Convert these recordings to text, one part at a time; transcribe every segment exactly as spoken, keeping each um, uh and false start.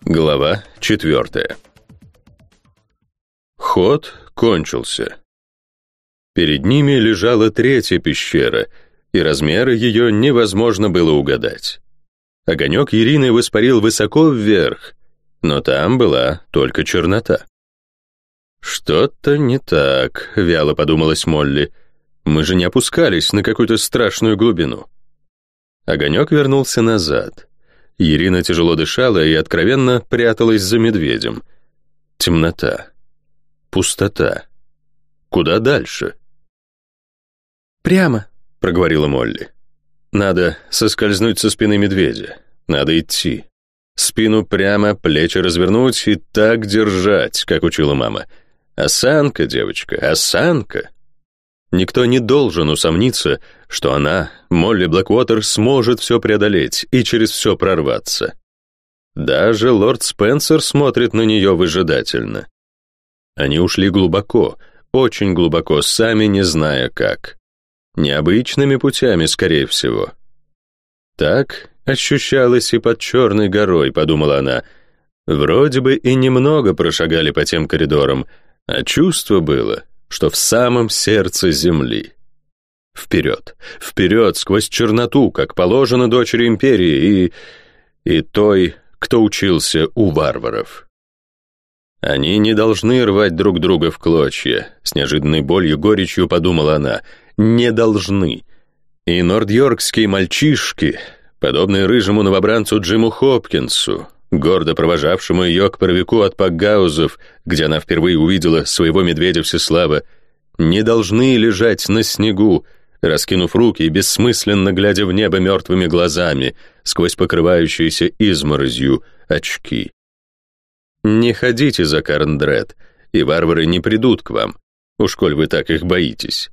Глава четвертая. Ход кончился. Перед ними лежала третья пещера, и размеры ее невозможно было угадать. Огонек Ирины воспарил высоко вверх, но там была только чернота. «Что-то не так», — вяло подумалась Молли. «Мы же не опускались на какую-то страшную глубину». Огонек вернулся назад. Ирина тяжело дышала и откровенно пряталась за медведем. Темнота. Пустота. Куда дальше? «Прямо», — проговорила Молли. «Надо соскользнуть со спины медведя. Надо идти. Спину прямо, плечи развернуть и так держать, как учила мама. Осанка, девочка, осанка». Никто не должен усомниться, что она, Молли Блэквотер, сможет все преодолеть и через все прорваться. Даже лорд Спенсер смотрит на нее выжидательно. Они ушли глубоко, очень глубоко, сами не зная как. Необычными путями, скорее всего. Так ощущалось и под Черной горой, подумала она. Вроде бы и немного прошагали по тем коридорам, а чувство было, что в самом сердце земли. Вперед, вперед, сквозь черноту, как положено дочери империи и... и той, кто учился у варваров. Они не должны рвать друг друга в клочья, с неожиданной болью, горечью подумала она. Не должны. И норд-йоркские мальчишки, подобные рыжему новобранцу Джиму Хопкинсу, гордо провожавшему ее к паровику от Пакгаузов, где она впервые увидела своего медведя Всеслава, не должны лежать на снегу, раскинув руки и бессмысленно глядя в небо мертвыми глазами сквозь покрывающиеся изморозью очки. Не ходите за Карндред, и варвары не придут к вам, уж коль вы так их боитесь.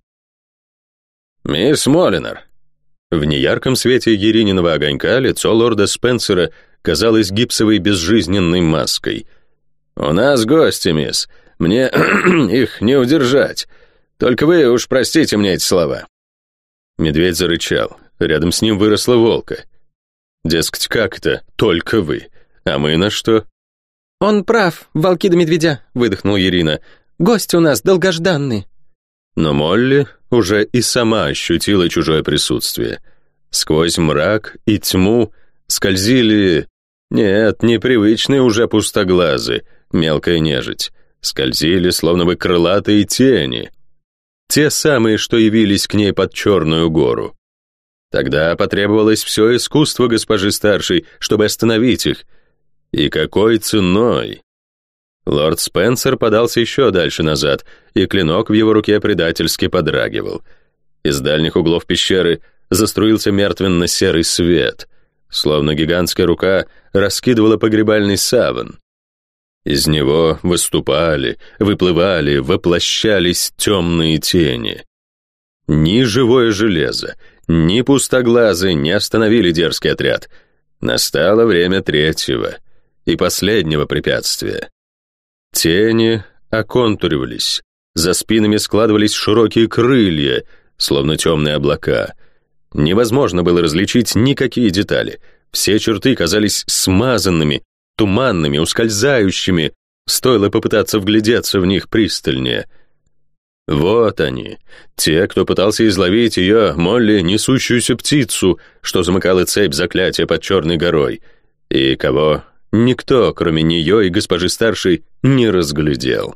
«Мисс Молинар». В неярком свете Ирининого огонька лицо лорда Спенсера казалось гипсовой безжизненной маской. «У нас гости, мисс. Мне их не удержать. Только вы уж простите мне эти слова». Медведь зарычал. Рядом с ним выросла волка. Дескать, как это «только вы»? А мы на что? «Он прав, волки да медведя», — выдохнула Ирина. «Гости у нас долгожданные». Но Молли уже и сама ощутила чужое присутствие. Сквозь мрак и тьму скользили... Нет, непривычные уже пустоглазы, мелкая нежить. Скользили, словно бы крылатые тени. Те самые, что явились к ней под Черную гору. Тогда потребовалось все искусство госпожи старшей, чтобы остановить их. И какой ценой? Лорд Спенсер подался еще дальше назад, и клинок в его руке предательски подрагивал. Из дальних углов пещеры заструился мертвенно-серый свет, словно гигантская рука раскидывала погребальный саван. Из него выступали, выплывали, воплощались темные тени. Ни живое железо, ни пустоглазы не остановили дерзкий отряд. Настало время третьего и последнего препятствия. Тени оконтуривались, за спинами складывались широкие крылья, словно темные облака. Невозможно было различить никакие детали. Все черты казались смазанными, туманными, ускользающими. Стоило попытаться вглядеться в них пристальнее. Вот они, те, кто пытался изловить ее, Молли, несущуюся птицу, что замыкала цепь заклятия под Черной горой, и кого никто, кроме нее и госпожи старшей, не разглядел.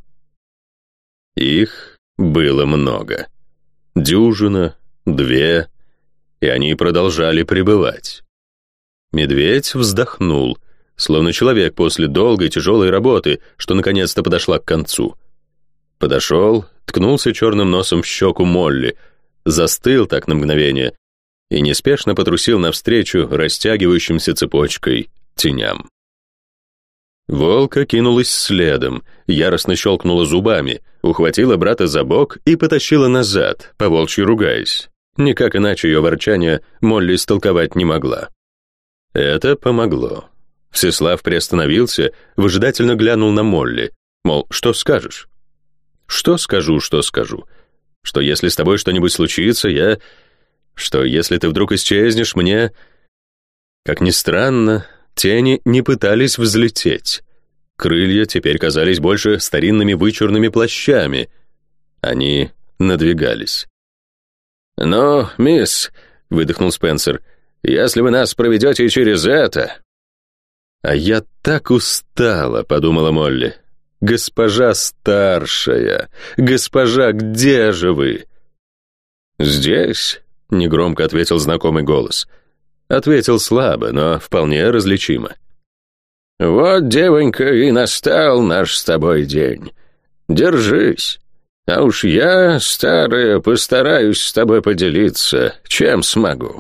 Их было много. Дюжина, две, и они продолжали пребывать. Медведь вздохнул, словно человек после долгой тяжелой работы, что наконец-то подошла к концу. Подошел, ткнулся черным носом в щеку Молли, застыл так на мгновение и неспешно потрусил навстречу растягивающимся цепочкой теням. Волка кинулась следом, яростно щелкнула зубами, ухватила брата за бок и потащила назад, по-волчьи ругаясь. Никак иначе ее ворчание Молли истолковать не могла. Это помогло. Всеслав приостановился, выжидательно глянул на Молли, мол, что скажешь? Что скажу, что скажу? Что если с тобой что-нибудь случится, я... Что если ты вдруг исчезнешь, мне... Как ни странно, Тени не пытались взлететь. Крылья теперь казались больше старинными вычурными плащами. Они надвигались. «Ну, мисс», — выдохнул Спенсер, — «если вы нас проведете через это...» «А я так устала», — подумала Молли. «Госпожа старшая, госпожа, где же вы?» «Здесь», — негромко ответил знакомый голос. Ответил слабо, но вполне различимо. «Вот, девонька, и настал наш с тобой день. Держись. А уж я, старая, постараюсь с тобой поделиться, чем смогу».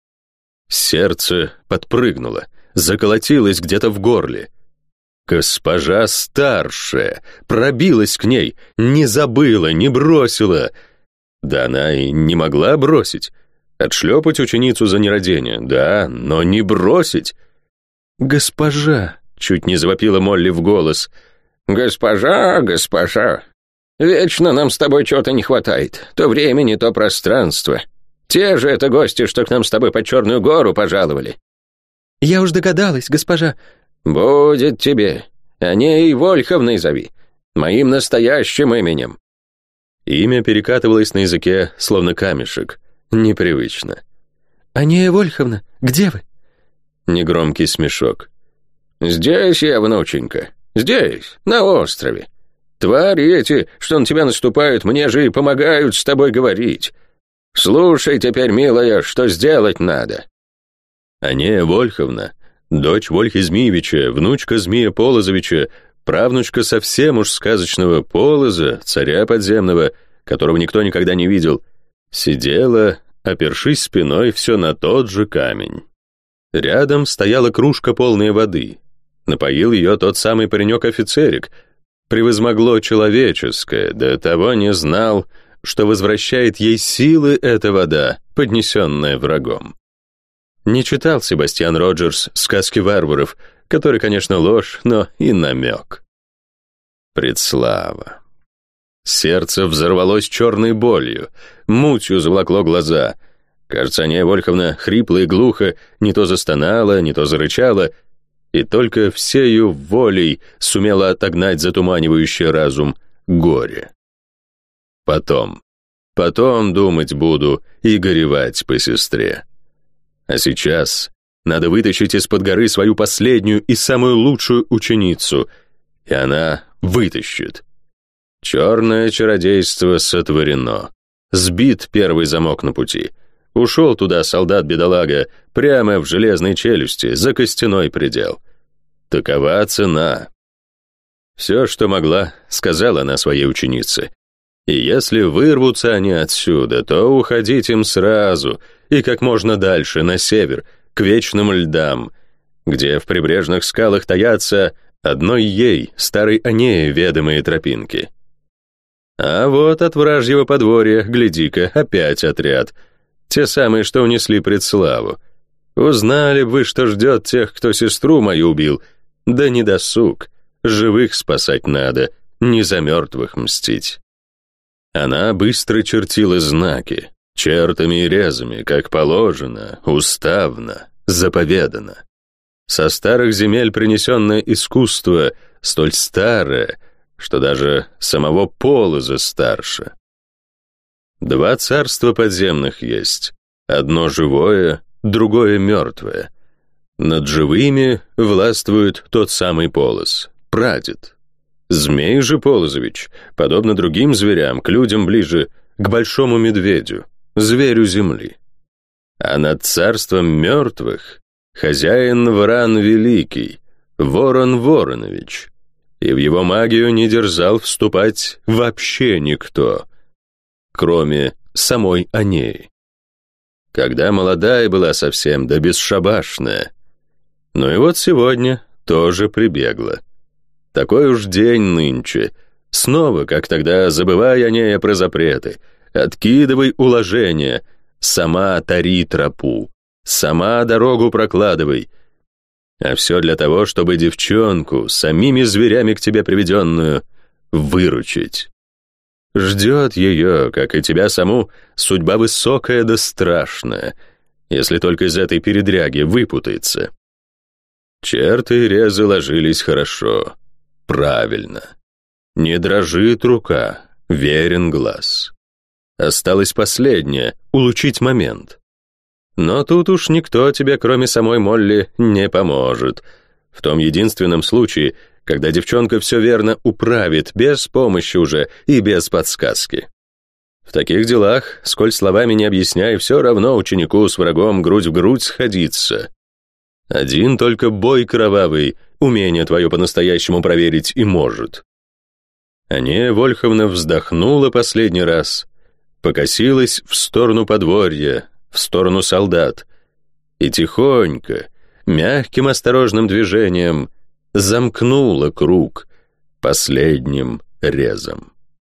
Сердце подпрыгнуло, заколотилось где-то в горле. Госпожа старшая пробилась к ней, не забыла, не бросила. Да она и не могла бросить. Отшлепать ученицу за нерадение, да, но не бросить. «Госпожа!» — чуть не завопила Молли в голос. «Госпожа, госпожа! Вечно нам с тобой чего-то не хватает. То времени, то пространства. Те же это гости, что к нам с тобой под Черную гору пожаловали». «Я уж догадалась, госпожа». «Будет тебе. Анеей Вольховной зови. Моим настоящим именем». Имя перекатывалось на языке, словно камешек. Непривычно. «Анея Вольховна, где вы?» Негромкий смешок. «Здесь я, внученька. Здесь, на острове. Твари эти, что на тебя наступают, мне же и помогают с тобой говорить. Слушай теперь, милая, что сделать надо». Анея Вольховна, дочь Вольхи Змеевича, внучка Змея Полозовича, правнучка совсем уж сказочного Полоза, царя подземного, которого никто никогда не видел, сидела, опершись спиной все на тот же камень. Рядом стояла кружка, полная воды. Напоил ее тот самый паренек-офицерик. Превозмогло человеческое, до того не знал, что возвращает ей силы эта вода, поднесенная врагом. Не читал Себастьян Роджерс «Сказки варваров», который, конечно, ложь, но и намек. Предслава. Сердце взорвалось черной болью, мутью заволокло глаза. Кажется, Анея Вольховна хрипло и глухо не то застонала, не то зарычала, и только всею волей сумела отогнать затуманивающий разум горе. Потом, потом думать буду и горевать по сестре. А сейчас надо вытащить из-под горы свою последнюю и самую лучшую ученицу, и она вытащит. Черное чародейство сотворено. Сбит первый замок на пути. Ушел туда солдат-бедолага, прямо в железной челюсти, за костяной предел. Такова цена. Все, что могла, сказала она своей ученице. И если вырвутся они отсюда, то уходить им сразу и как можно дальше, на север, к вечным льдам, где в прибрежных скалах таятся одной ей, старой Анее, ведомые тропинки. А вот от вражьего подворья, гляди-ка, опять отряд. Те самые, что унесли Предславу. Узнали бы вы, что ждет тех, кто сестру мою убил. Да не досуг. Живых спасать надо, не за мертвых мстить. Она быстро чертила знаки, чертами и резами, как положено, уставно, заповедано. Со старых земель принесенное искусство, столь старое, что даже самого Полоза старше. Два царства подземных есть, одно живое, другое мертвое. Над живыми властвует тот самый Полоз, прадед. Змей же Полозович, подобно другим зверям, к людям ближе, к большому медведю, зверю земли. А над царством мертвых хозяин Вран Великий, Ворон Воронович, и в его магию не дерзал вступать вообще никто, кроме самой Анеи. Когда молодая была совсем, да бесшабашная. Ну и вот сегодня тоже прибегла. Такой уж день нынче. Снова, как тогда, забывай, Анея, про запреты. Откидывай уложения. Сама тари тропу. Сама дорогу прокладывай. А все для того, чтобы девчонку, самими зверями к тебе приведенную, выручить. Ждет ее, как и тебя саму, судьба высокая да страшная, если только из этой передряги выпутается. Черты резы ложились хорошо, правильно. Не дрожит рука, верен глаз. Осталось последнее — улучшить момент. Но тут уж никто тебе, кроме самой Молли, не поможет. В том единственном случае, когда девчонка все верно управит, без помощи уже и без подсказки. В таких делах, сколь словами не объясняй, все равно ученику с врагом грудь в грудь сходиться. Один только бой кровавый умение твое по-настоящему проверить и может. Анея Вольховна вздохнула последний раз, покосилась в сторону подворья, в сторону солдат, и тихонько, мягким осторожным движением замкнула круг последним резом.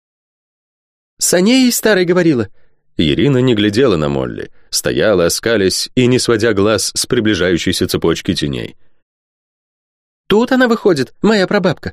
«С Анеей старой говорила». Ирина не глядела на Молли, стояла, оскалясь и не сводя глаз с приближающейся цепочки теней. «Тут она выходит, моя прабабка».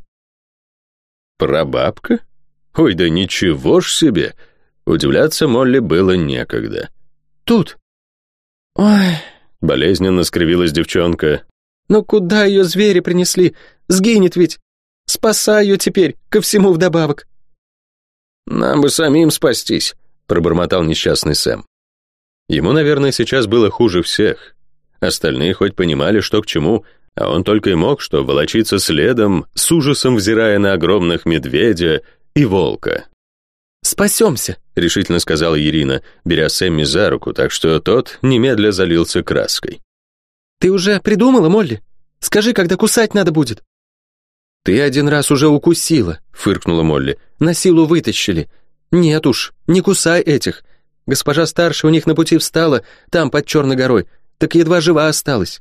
«Прабабка? Ой, да ничего ж себе!» Удивляться Молли было некогда. «Тут». «Ой...» — болезненно скривилась девчонка. «Ну куда ее звери принесли? Сгинет ведь. Спасай ее теперь, ко всему вдобавок». «Нам бы самим спастись», — пробормотал несчастный Сэм. Ему, наверное, сейчас было хуже всех. Остальные хоть понимали, что к чему, а он только и мог что волочиться следом, с ужасом взирая на огромных медведя и волка. «Спасемся», — решительно сказала Ирина, беря Сэмми за руку, так что тот немедля залился краской. «Ты уже придумала, Молли? Скажи, когда кусать надо будет». «Ты один раз уже укусила», — фыркнула Молли. «На силу вытащили. Нет уж, не кусай этих. Госпожа старшая у них на пути встала, там, под Черной горой, так едва жива осталась».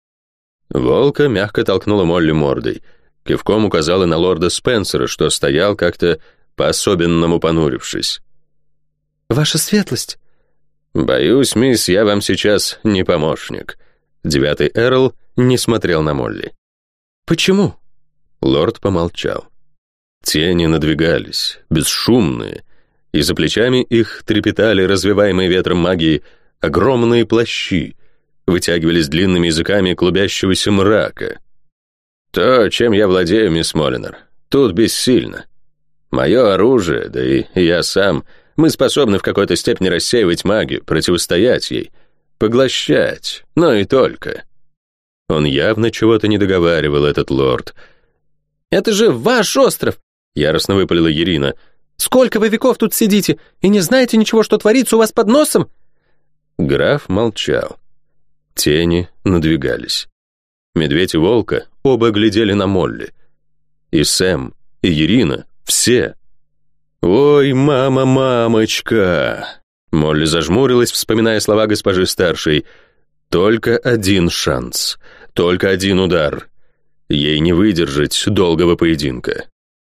Волка мягко толкнула Молли мордой, кивком указала на лорда Спенсера, что стоял как-то по-особенному понурившись. «Ваша светлость». «Боюсь, мисс, я вам сейчас не помощник». Девятый Эрл не смотрел на Молли. «Почему?» Лорд помолчал. Тени надвигались, бесшумные, и за плечами их трепетали развиваемые ветром магии огромные плащи, вытягивались длинными языками клубящегося мрака. «То, чем я владею, мисс Молинер, тут бессильно. Мое оружие, да и я сам, мы способны в какой-то степени рассеивать магию, противостоять ей, поглощать, но и только». Он явно чего-то не договаривал, этот лорд. «Это же ваш остров!» — яростно выпалила Ирина. «Сколько вы веков тут сидите и не знаете ничего, что творится у вас под носом?» Граф молчал. Тени надвигались. Медведь и волка оба глядели на Молли. И Сэм, и Ирина, все. «Ой, мама, мамочка!» Молли зажмурилась, вспоминая слова госпожи старшей. «Только один шанс, только один удар. Ей не выдержать долгого поединка».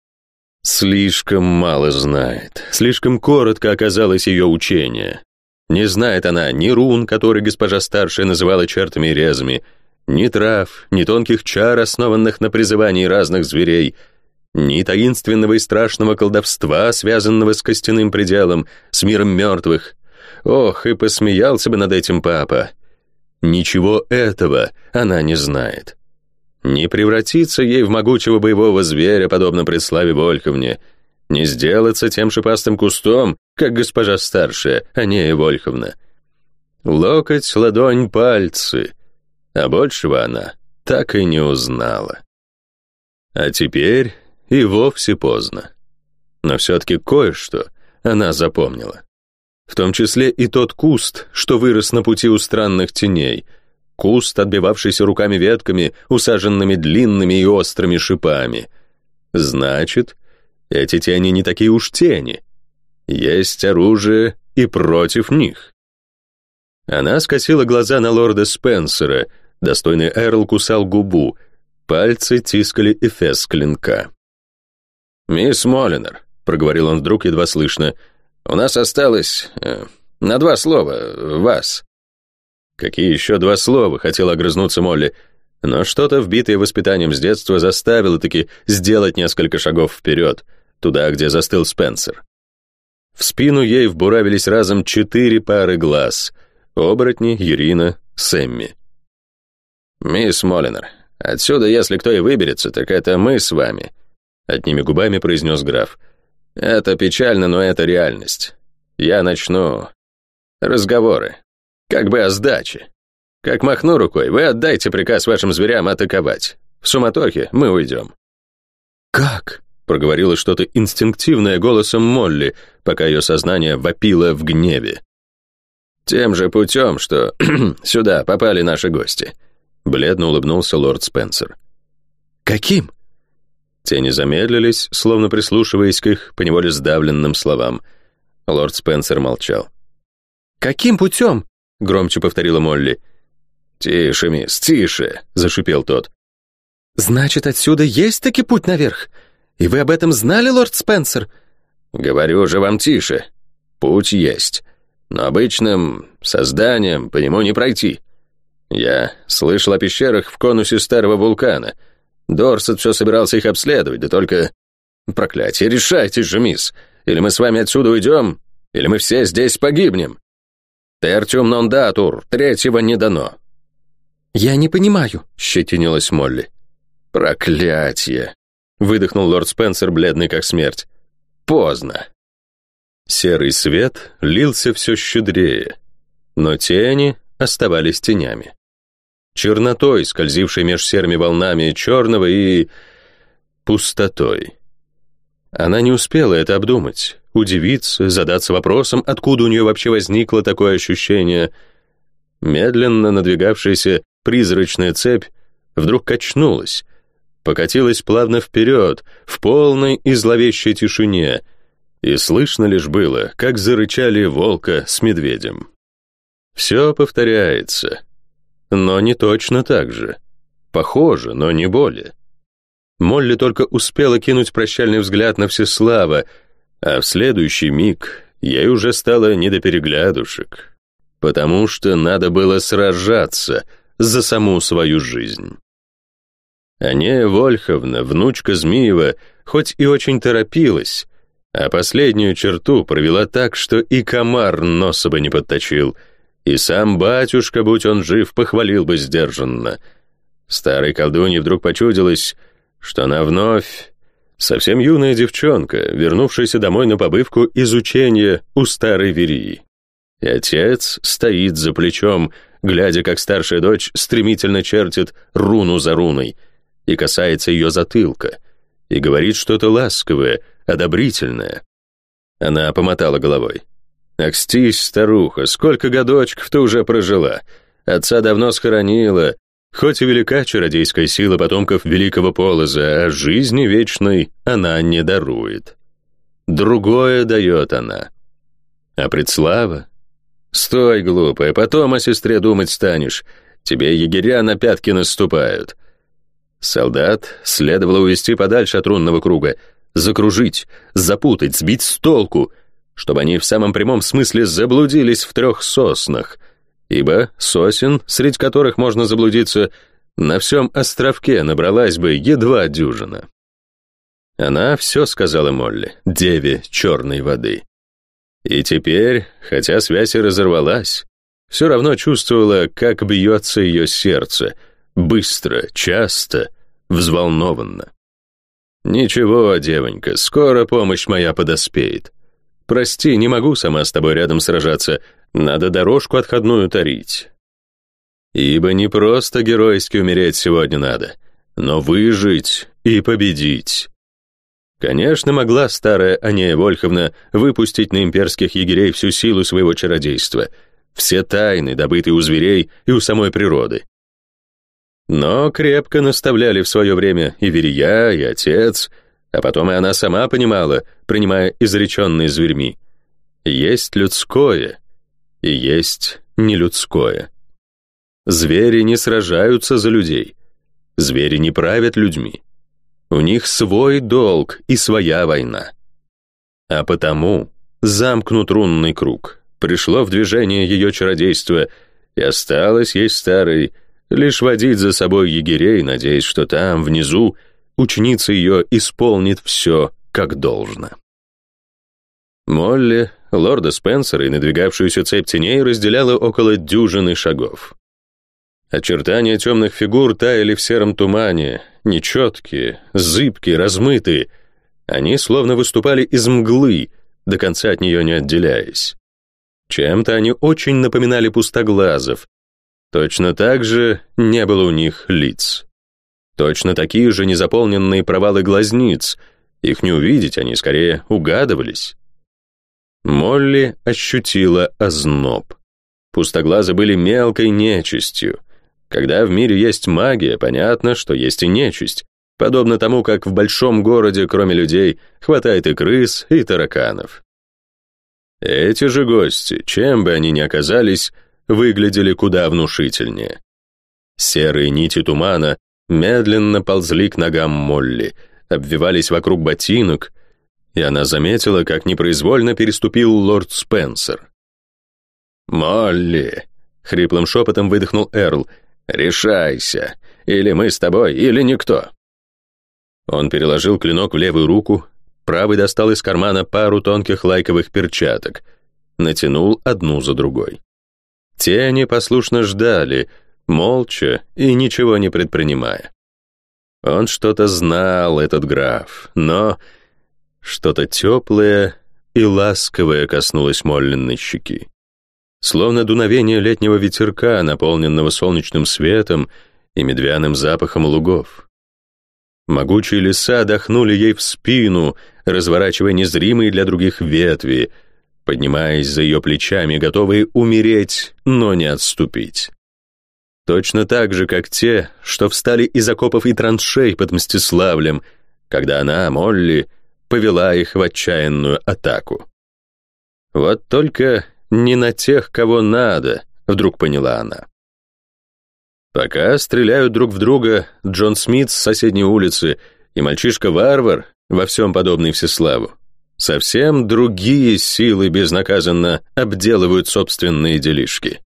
Слишком мало знает, слишком коротко оказалось ее учение. Не знает она ни рун, которые госпожа старшая называла чертами и резами, ни трав, ни тонких чар, основанных на призывании разных зверей, ни таинственного и страшного колдовства, связанного с костяным пределом, с миром мертвых. Ох, и посмеялся бы над этим папа. Ничего этого она не знает. Не превратиться ей в могучего боевого зверя, подобно Преславе Вольховне, не сделаться тем шипастым кустом, как госпожа старшая, Анея Вольховна. Локоть, ладонь, пальцы. А большего она так и не узнала. А теперь и вовсе поздно. Но все-таки кое-что она запомнила. В том числе и тот куст, что вырос на пути у странных теней, куст, отбивавшийся руками ветками, усаженными длинными и острыми шипами. Значит, эти тени не такие уж тени. Есть оружие и против них. Она скосила глаза на лорда Спенсера. Достойный Эрл кусал губу. Пальцы тискали эфес клинка. «Мисс Молинер», — проговорил он вдруг едва слышно, — «у нас осталось э, на два слова вас». «Какие еще два слова?» — хотела огрызнуться Молли, но что-то, вбитое воспитанием с детства, заставило таки сделать несколько шагов вперед, туда, где застыл Спенсер. В спину ей вбуравились разом четыре пары глаз — оборотни, Ирина, Сэмми. «Мисс Молинер, Отсюда, если кто и выберется, так это мы с вами», — одними губами произнес граф. «Это печально, но это реальность. Я начну разговоры, как бы о сдаче. Как махну рукой, вы отдайте приказ вашим зверям атаковать. В суматохе мы уйдем». «Как?» — проговорило что-то инстинктивное голосом Молли, пока ее сознание вопило в гневе. «Тем же путем, что сюда попали наши гости», — бледно улыбнулся лорд Спенсер. «Каким?» Тени замедлились, словно прислушиваясь к их поневоле сдавленным словам. Лорд Спенсер молчал. «Каким путем?» — громче повторила Молли. «Тише, мисс, тише», — зашипел тот. «Значит, отсюда есть таки путь наверх? И вы об этом знали, лорд Спенсер?» «Говорю же вам тише. Путь есть, но обычным созданием по нему не пройти. Я слышал о пещерах в конусе старого вулкана. Дорсет все собирался их обследовать, да только... Проклятие, решайтесь же, мисс. Или мы с вами отсюда уйдем, или мы все здесь погибнем. Тертиум нон датур, третьего не дано». «Я не понимаю», — щетинилась Молли. «Проклятие!» — выдохнул лорд Спенсер, бледный как смерть. «Поздно». Серый свет лился все щедрее, но тени оставались тенями. Чернотой, скользившей меж серыми волнами черного, и пустотой. Она не успела это обдумать, удивиться, задаться вопросом, откуда у нее вообще возникло такое ощущение. Медленно надвигавшаяся призрачная цепь вдруг качнулась, покатилась плавно вперед, в полной и зловещей тишине, и слышно лишь было, как зарычали волка с медведем. Все повторяется, но не точно так же. Похоже, но не более. Молли только успела кинуть прощальный взгляд на Всеслава, а в следующий миг ей уже стало не до переглядушек, потому что надо было сражаться за саму свою жизнь. Анея Вольховна, внучка Змиева, хоть и очень торопилась, а последнюю черту провела так, что и комар носа бы не подточил, и сам батюшка, будь он жив, похвалил бы сдержанно. Старой колдунье вдруг почудилось, что она вновь совсем юная девчонка, вернувшаяся домой на побывку изучения у старой Верии. И отец стоит за плечом, глядя, как старшая дочь стремительно чертит руну за руной и касается ее затылка, и говорит что-то ласковое, одобрительное. Она помотала головой. «Акстись, старуха, сколько годочков ты уже прожила. Отца давно схоронила, хоть и велика чародейская сила потомков великого Полоза, а жизни вечной она не дарует. Другое дает она. А предслава? Стой, глупая, потом о сестре думать станешь. Тебе егеря на пятки наступают». Солдат следовало увести подальше от рунного круга, закружить, запутать, сбить с толку, чтобы они в самом прямом смысле заблудились в трех соснах, ибо сосен, среди которых можно заблудиться, на всем островке набралась бы едва дюжина. Она все сказала Молли, деве черной воды. И теперь, хотя связь и разорвалась, все равно чувствовала, как бьется ее сердце, быстро, часто, взволнованно. «Ничего, девонька, скоро помощь моя подоспеет. Прости, не могу сама с тобой рядом сражаться, надо дорожку отходную тарить. Ибо не просто геройски умереть сегодня надо, но выжить и победить». Конечно, могла старая Анея Вольховна выпустить на имперских егерей всю силу своего чародейства, все тайны, добытые у зверей и у самой природы. Но крепко наставляли в свое время и Верия, и отец, а потом и она сама понимала, принимая изреченные зверьми. Есть людское, и есть нелюдское. Звери не сражаются за людей, звери не правят людьми. У них свой долг и своя война. А потому замкнут рунный круг, пришло в движение ее чародейство, и осталось ей старой лишь водить за собой егерей, надеясь, что там, внизу, ученица ее исполнит все, как должно. Молли, лорда Спенсера и надвигавшуюся цепь теней разделяла около дюжины шагов. Очертания темных фигур таяли в сером тумане, нечеткие, зыбкие, размытые. Они словно выступали из мглы, до конца от нее не отделяясь. Чем-то они очень напоминали пустоглазов. Точно так же не было у них лиц. Точно такие же незаполненные провалы глазниц. Их не увидеть, они скорее угадывались. Молли ощутила озноб. Пустоглазы были мелкой нечистью. Когда в мире есть магия, понятно, что есть и нечисть. Подобно тому, как в большом городе, кроме людей, хватает и крыс, и тараканов. Эти же гости, чем бы они ни оказались, выглядели куда внушительнее. Серые нити тумана медленно ползли к ногам Молли, обвивались вокруг ботинок, и она заметила, как непроизвольно переступил лорд Спенсер. «Молли!» — хриплым шепотом выдохнул Эрл. «Решайся! Или мы с тобой, или никто!» Он переложил клинок в левую руку, правый достал из кармана пару тонких лайковых перчаток, натянул одну за другой. Тени послушно ждали, молча и ничего не предпринимая. Он что-то знал, этот граф, но что-то теплое и ласковое коснулось Моллиной щеки. Словно дуновение летнего ветерка, наполненного солнечным светом и медвяным запахом лугов. Могучие леса дохнули ей в спину, разворачивая незримые для других ветви, поднимаясь за ее плечами, готовые умереть, но не отступить. Точно так же, как те, что встали из окопов и траншей под Мстиславлем, когда она, Молли, повела их в отчаянную атаку. Вот только не на тех, кого надо, вдруг поняла она. Пока стреляют друг в друга Джон Смит с соседней улицы и мальчишка-варвар, во всем подобный Всеславу, совсем другие силы безнаказанно обделывают собственные делишки.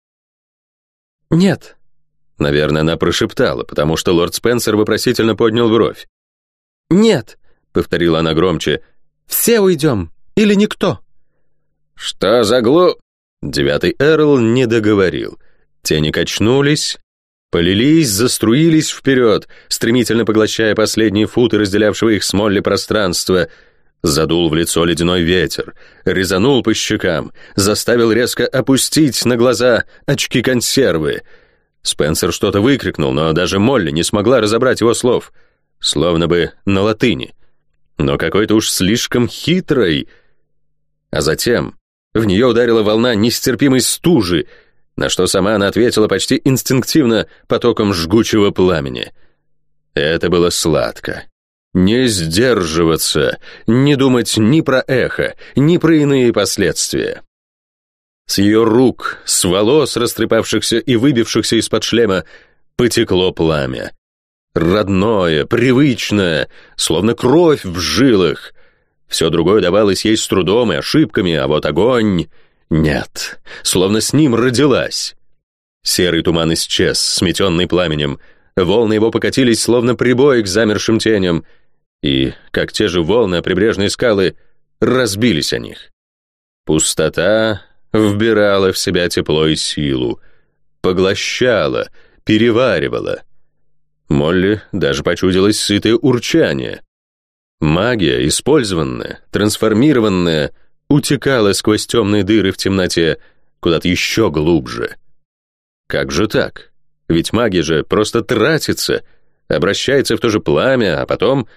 «Нет», — наверное, она прошептала, потому что лорд Спенсер вопросительно поднял бровь. «Нет», — повторила она громче, — «все уйдем, или никто». «Что за глу...» Девятый Эрл не договорил. Тени качнулись, полились, заструились вперед, стремительно поглощая последние футы разделявшего их с Молли пространства. Задул в лицо ледяной ветер, резанул по щекам, заставил резко опустить на глаза очки консервы. Спенсер что-то выкрикнул, но даже Молли не смогла разобрать его слов, словно бы на латыни, но какой-то уж слишком хитрой. А затем в нее ударила волна нестерпимой стужи, на что сама она ответила почти инстинктивно потоком жгучего пламени. Это было сладко. Не сдерживаться, не думать ни про эхо, ни про иные последствия. С ее рук, с волос, растрепавшихся и выбившихся из-под шлема, потекло пламя. Родное, привычное, словно кровь в жилах. Все другое давалось ей с трудом и ошибками, а вот огонь... Нет, словно с ним родилась. Серый туман исчез, сметенный пламенем. Волны его покатились, словно прибой к замершим теням, и, как те же волны, прибрежные скалы разбились о них. Пустота вбирала в себя тепло и силу, поглощала, переваривала. Молли даже почудилось сытое урчание. Магия, использованная, трансформированная, утекала сквозь темные дыры в темноте куда-то еще глубже. Как же так? Ведь магия же просто тратится, обращается в то же пламя, а потом...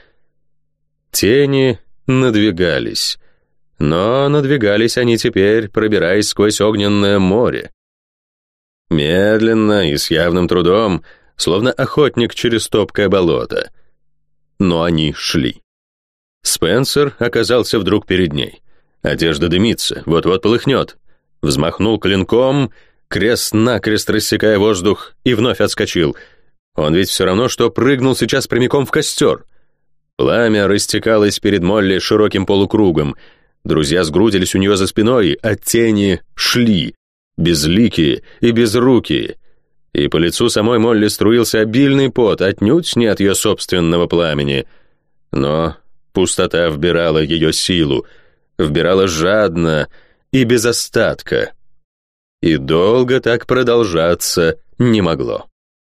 Тени надвигались. Но надвигались они теперь, пробираясь сквозь огненное море. Медленно и с явным трудом, словно охотник через топкое болото. Но они шли. Спенсер оказался вдруг перед ней. Одежда дымится, вот-вот полыхнет. Взмахнул клинком, крест-накрест рассекая воздух, и вновь отскочил. Он ведь все равно, что прыгнул сейчас прямиком в костер. Пламя растекалось перед Молли широким полукругом. Друзья сгрудились у нее за спиной, а тени шли, безликие и безрукие. И по лицу самой Молли струился обильный пот, отнюдь не от ее собственного пламени. Но пустота вбирала ее силу, вбирала жадно и без остатка. И долго так продолжаться не могло.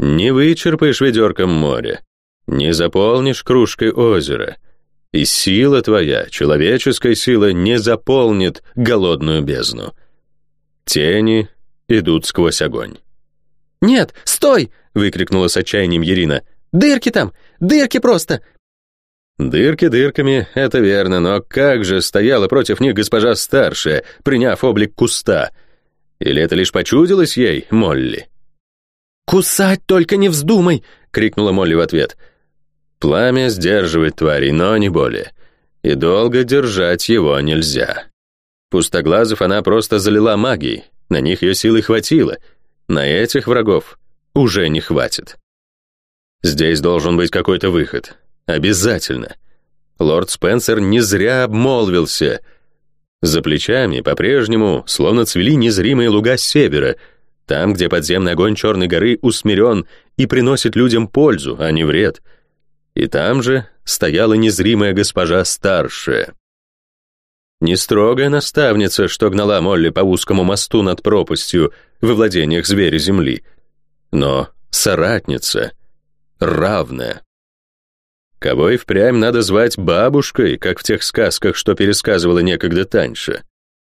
Не вычерпаешь ведерком море, не заполнишь кружкой озера, и сила твоя, человеческая сила, не заполнит голодную бездну. Тени идут сквозь огонь. «Нет, стой!» — выкрикнула с отчаянием Ирина. «Дырки там! Дырки просто!» Дырки дырками, это верно, но как же стояла против них госпожа старшая, приняв облик куста? Или это лишь почудилось ей, Молли? «Кусать только не вздумай!» — крикнула Молли в ответ. Пламя сдерживает тварей, но не более. И долго держать его нельзя. Пустоглазов она просто залила магией, на них ее силы хватило. На этих врагов уже не хватит. Здесь должен быть какой-то выход. Обязательно. Лорд Спенсер не зря обмолвился. За плечами по-прежнему словно цвели незримые луга севера, там, где подземный огонь Черной горы усмирен и приносит людям пользу, а не вред. И там же стояла незримая госпожа старшая. Не строгая наставница, что гнала Молли по узкому мосту над пропастью во владениях зверя земли, но соратница, равная. Кого и впрямь надо звать бабушкой, как в тех сказках, что пересказывала некогда Таньша.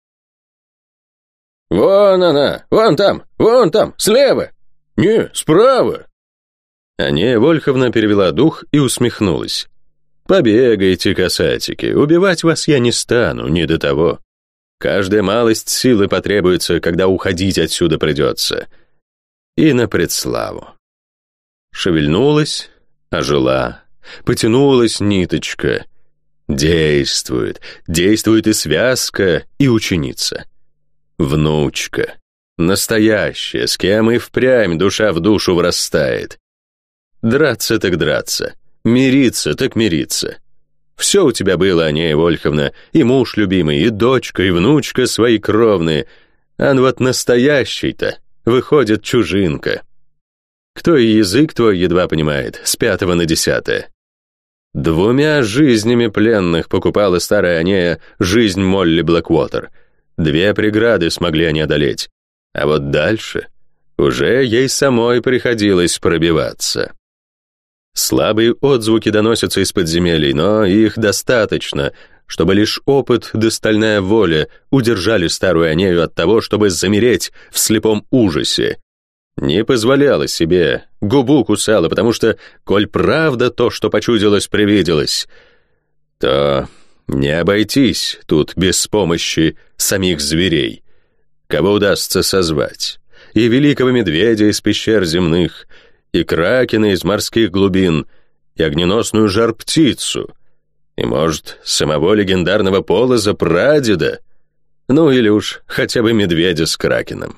«Вон она! Вон там! Вон там! Слева! Не, справа!» Анея Вольховна перевела дух и усмехнулась. «Побегайте, касатики, убивать вас я не стану, не до того. Каждая малость силы потребуется, когда уходить отсюда придется. И на предславу». Шевельнулась, ожила, потянулась ниточка. Действует, действует и связка, и ученица. Внучка, настоящая, с кем и впрямь душа в душу врастает. Драться так драться, мириться так мириться. Все у тебя было, Анея Вольховна, и муж любимый, и дочка, и внучка свои кровные, а вот настоящий-то выходит чужинка. Кто и язык твой едва понимает, с пятого на десятое. Двумя жизнями пленных покупала старая Анея жизнь Молли Блэквотер. Две преграды смогли они одолеть, а вот дальше уже ей самой приходилось пробиваться. Слабые отзвуки доносятся из подземелий, но их достаточно, чтобы лишь опыт да стальная воля удержали старую Анею от того, чтобы замереть в слепом ужасе. Не позволяла себе, губу кусала, потому что, коль правда то, что почудилось, привиделось, то не обойтись тут без помощи самих зверей. Кого удастся созвать? И великого медведя из пещер земных, и кракена из морских глубин, и огненосную жар-птицу, и, может, самого легендарного полоза прадеда, ну или уж хотя бы медведя с кракеном.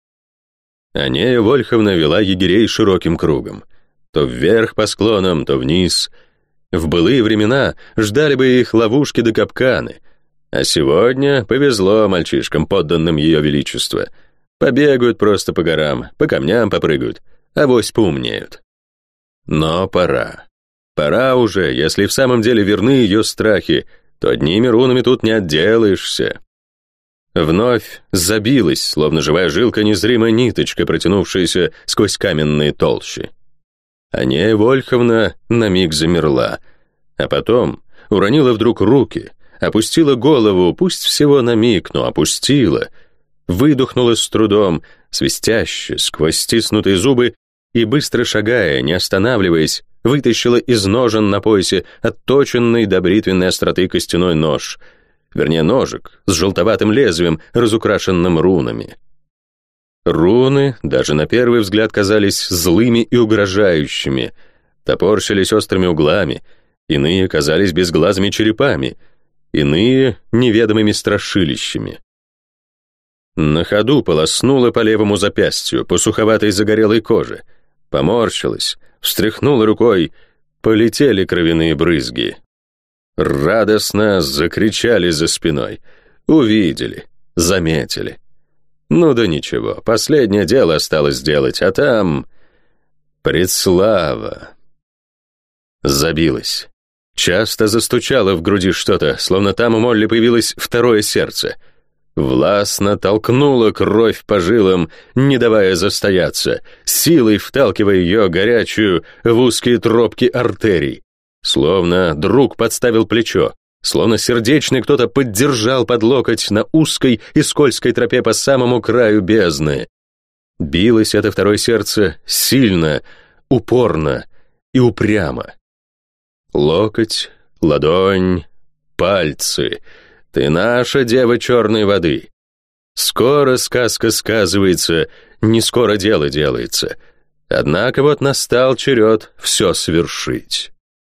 Анея Вольховна вела егерей широким кругом, то вверх по склонам, то вниз. В былые времена ждали бы их ловушки да капканы, а сегодня повезло мальчишкам, подданным ее величества. Побегают просто по горам, по камням попрыгают, авось поумнеют. Но пора. Пора уже, если в самом деле верны ее страхи, то одними рунами тут не отделаешься. Вновь забилась, словно живая жилка, незримая ниточка, протянувшаяся сквозь каменные толщи. Анея Вольховна на миг замерла, а потом уронила вдруг руки, опустила голову, пусть всего на миг, но опустила, выдохнула с трудом, свистяще, сквозь стиснутые зубы, и, быстро шагая, не останавливаясь, вытащила из ножен на поясе отточенный до бритвенной остроты костяной нож, вернее, ножик с желтоватым лезвием, разукрашенным рунами. Руны даже на первый взгляд казались злыми и угрожающими, топорщились острыми углами, иные казались безглазыми черепами, иные — неведомыми страшилищами. На ходу полоснула по левому запястью, по суховатой загорелой коже, поморщилась, встряхнула рукой, полетели кровяные брызги. Радостно закричали за спиной, увидели, заметили. Ну да ничего, последнее дело осталось сделать, а там... Предслава. Забилась. Часто застучало в груди что-то, словно там у Молли появилось второе сердце. властно толкнула кровь по жилам, не давая застояться, силой вталкивая ее горячую в узкие тропки артерий. Словно друг подставил плечо, словно сердечный кто-то поддержал под локоть на узкой и скользкой тропе по самому краю бездны. Билось это второе сердце сильно, упорно и упрямо. Локоть, ладонь, пальцы. Ты наша дева черной воды. Скоро сказка сказывается, не скоро дело делается. Однако вот настал черед все свершить.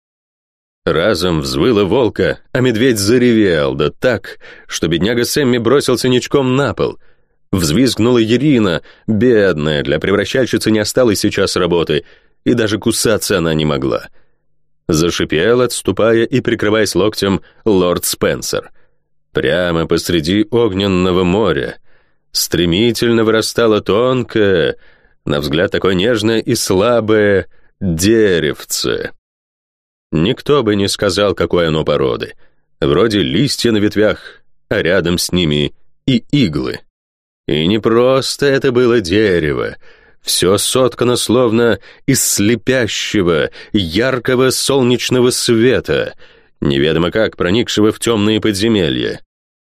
Разом взвыла волка, а медведь заревел, да так, что бедняга Сэмми бросился ничком на пол. Взвизгнула Ирина, бедная, для превращальщицы не осталось сейчас работы, и даже кусаться она не могла. Зашипел, отступая и прикрываясь локтем, лорд Спенсер. Прямо посреди огненного моря стремительно вырастало тонкое, на взгляд такое нежное и слабое, деревце. Никто бы не сказал, какой оно породы. Вроде листья на ветвях, а рядом с ними и иглы. И не просто это было дерево. Все соткано словно из слепящего, яркого солнечного света, неведомо как проникшего в темные подземелья.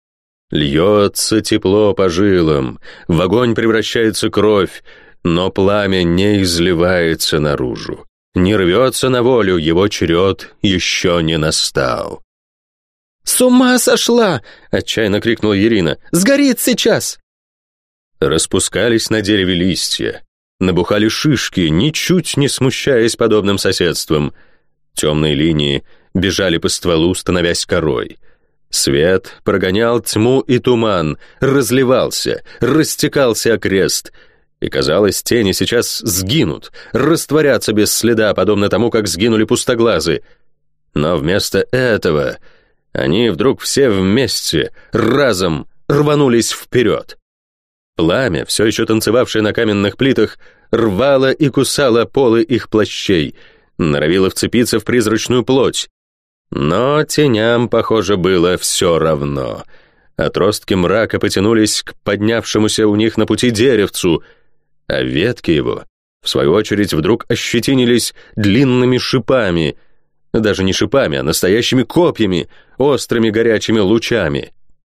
Льется тепло по жилам, в огонь превращается кровь, но пламя не изливается наружу, не рвется на волю, его черед еще не настал. «С ума сошла!» — отчаянно крикнула Ирина. «Сгорит сейчас!» Распускались на дереве листья, набухали шишки, ничуть не смущаясь подобным соседством. Темные линии бежали по стволу, становясь корой. Свет прогонял тьму и туман, разливался, растекался окрест, и, казалось, тени сейчас сгинут, растворятся без следа, подобно тому, как сгинули пустоглазы. Но вместо этого они вдруг все вместе, разом рванулись вперед. Пламя, все еще танцевавшее на каменных плитах, рвало и кусало полы их плащей, норовило вцепиться в призрачную плоть. Но теням, похоже, было все равно. Отростки мрака потянулись к поднявшемуся у них на пути деревцу, а ветки его, в свою очередь, вдруг ощетинились длинными шипами, даже не шипами, а настоящими копьями, острыми горячими лучами.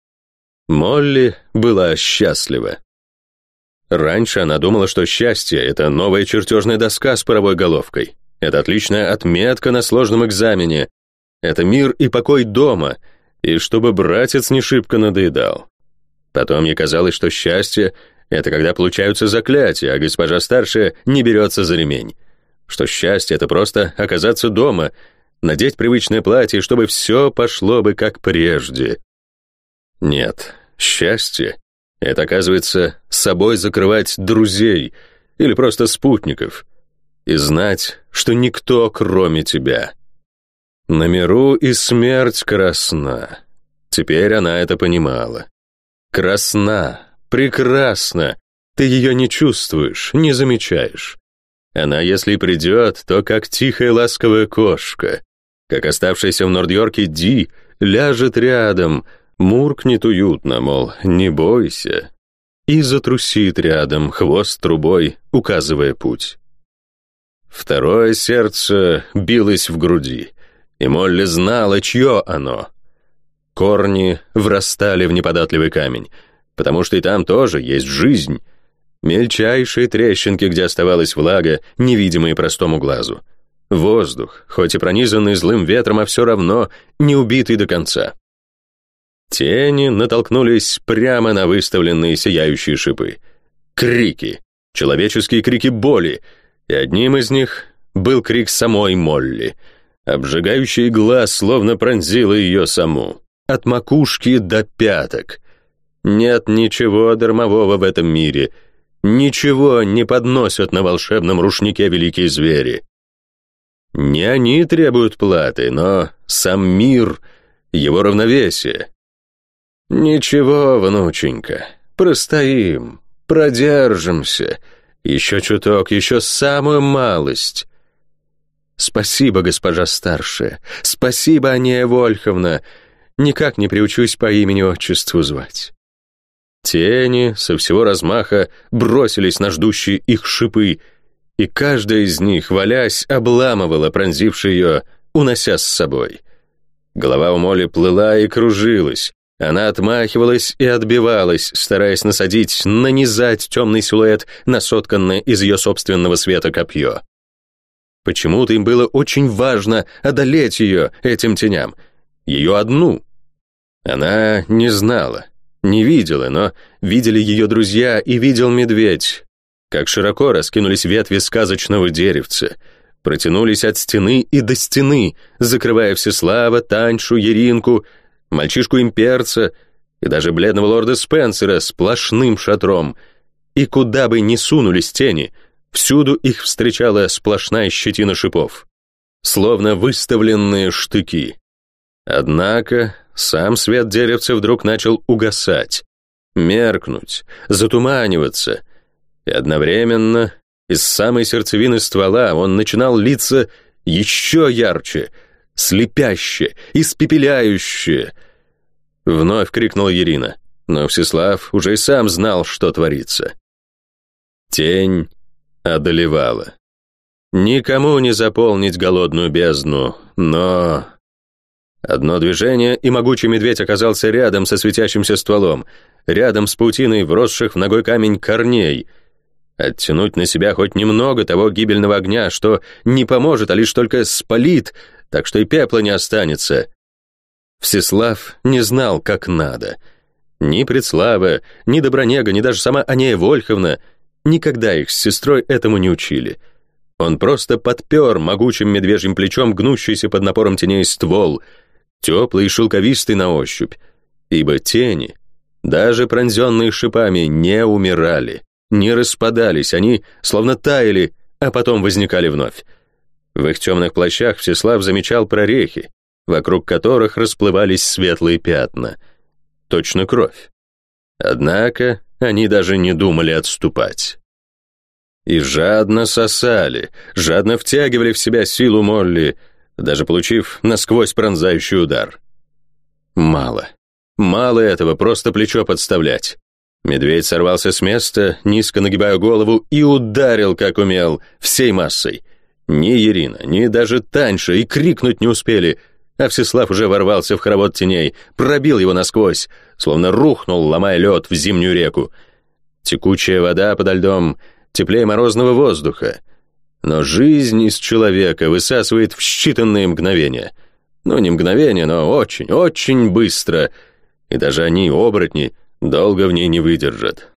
Молли была счастлива. Раньше она думала, что счастье — это новая чертежная доска с паровой головкой. Это отличная отметка на сложном экзамене. Это мир и покой дома, и чтобы братец не шибко надоедал. Потом ей казалось, что счастье — это когда получаются заклятия, а госпожа старшая не берется за ремень. Что счастье — это просто оказаться дома, надеть привычное платье, чтобы все пошло бы как прежде. Нет, счастье — это, оказывается, собой закрывать друзей или просто спутников и знать, что никто, кроме тебя. На миру и смерть красна. Теперь она это понимала. Красна, прекрасна. Ты ее не чувствуешь, не замечаешь. Она, если и придет, то как тихая ласковая кошка, как оставшаяся в Норд-Йорке Ди, ляжет рядом, муркнет уютно, мол, не бойся, и затрусит рядом, хвост трубой, указывая путь. Второе сердце билось в груди, и Молли знала, чье оно. Корни врастали в неподатливый камень, потому что и там тоже есть жизнь. Мельчайшие трещинки, где оставалась влага, невидимые простому глазу. Воздух, хоть и пронизанный злым ветром, а все равно не убитый до конца. Тени натолкнулись прямо на выставленные сияющие шипы. Крики, человеческие крики боли, и одним из них был крик самой Молли. Обжигающая игла словно пронзила ее саму, от макушки до пяток. Нет ничего дармового в этом мире, ничего не подносят на волшебном рушнике великие звери. Не они требуют платы, но сам мир, его равновесие. Ничего, внученька, простоим, продержимся, еще чуток, еще самую малость. Спасибо, госпожа старшая, спасибо, Анея Вольховна, никак не приучусь по имени-отчеству звать. Тени со всего размаха бросились на ждущие их шипы, и каждая из них, валясь, обламывала пронзивший ее, унося с собой. Голова у Молли плыла и кружилась. Она отмахивалась и отбивалась, стараясь насадить, нанизать темный силуэт на сотканное из ее собственного света копье. Почему-то им было очень важно одолеть ее этим теням. Ее одну. Она не знала, не видела, но видели ее друзья и видел медведь, как широко раскинулись ветви сказочного деревца, протянулись от стены и до стены, закрывая Всеслава, Таньшу, Еринку, мальчишку-имперца и даже бледного лорда Спенсера сплошным шатром. И куда бы ни сунулись тени, всюду их встречала сплошная щетина шипов, словно выставленные штыки. Однако сам свет деревца вдруг начал угасать, меркнуть, затуманиваться, и одновременно из самой сердцевины ствола он начинал литься еще ярче, слепяще, испепеляюще. Вновь крикнула Ирина, но Всеслав уже и сам знал, что творится. Тень одолевала. Никому не заполнить голодную бездну, но... Одно движение, и могучий медведь оказался рядом со светящимся стволом, рядом с паутиной вросших в ногой камень корней. Оттянуть на себя хоть немного того гибельного огня, что не поможет, а лишь только спалит, так что и пепла не останется. Всеслав не знал, как надо. Ни Предслава, ни Добронега, ни даже сама Анея Вольховна никогда их с сестрой этому не учили. Он просто подпер могучим медвежьим плечом гнущийся под напором теней ствол, теплый и шелковистый на ощупь, ибо тени, даже пронзенные шипами, не умирали, не распадались, они словно таяли, а потом возникали вновь. В их темных плащах Всеслав замечал прорехи, вокруг которых расплывались светлые пятна, точно кровь. Однако они даже не думали отступать. И жадно сосали, жадно втягивали в себя силу Молли, даже получив насквозь пронзающий удар. Мало. Мало этого, просто плечо подставлять. Медведь сорвался с места, низко нагибая голову, и ударил, как умел, всей массой. Ни Ирина, ни даже Таньша и крикнуть не успели, а Всеслав уже ворвался в хоровод теней, пробил его насквозь, словно рухнул, ломая лед в зимнюю реку. Текучая вода подо льдом, теплее морозного воздуха. Но жизнь из человека высасывает в считанные мгновения. Ну, не мгновения, но очень, очень быстро. И даже они, оборотни, долго в ней не выдержат.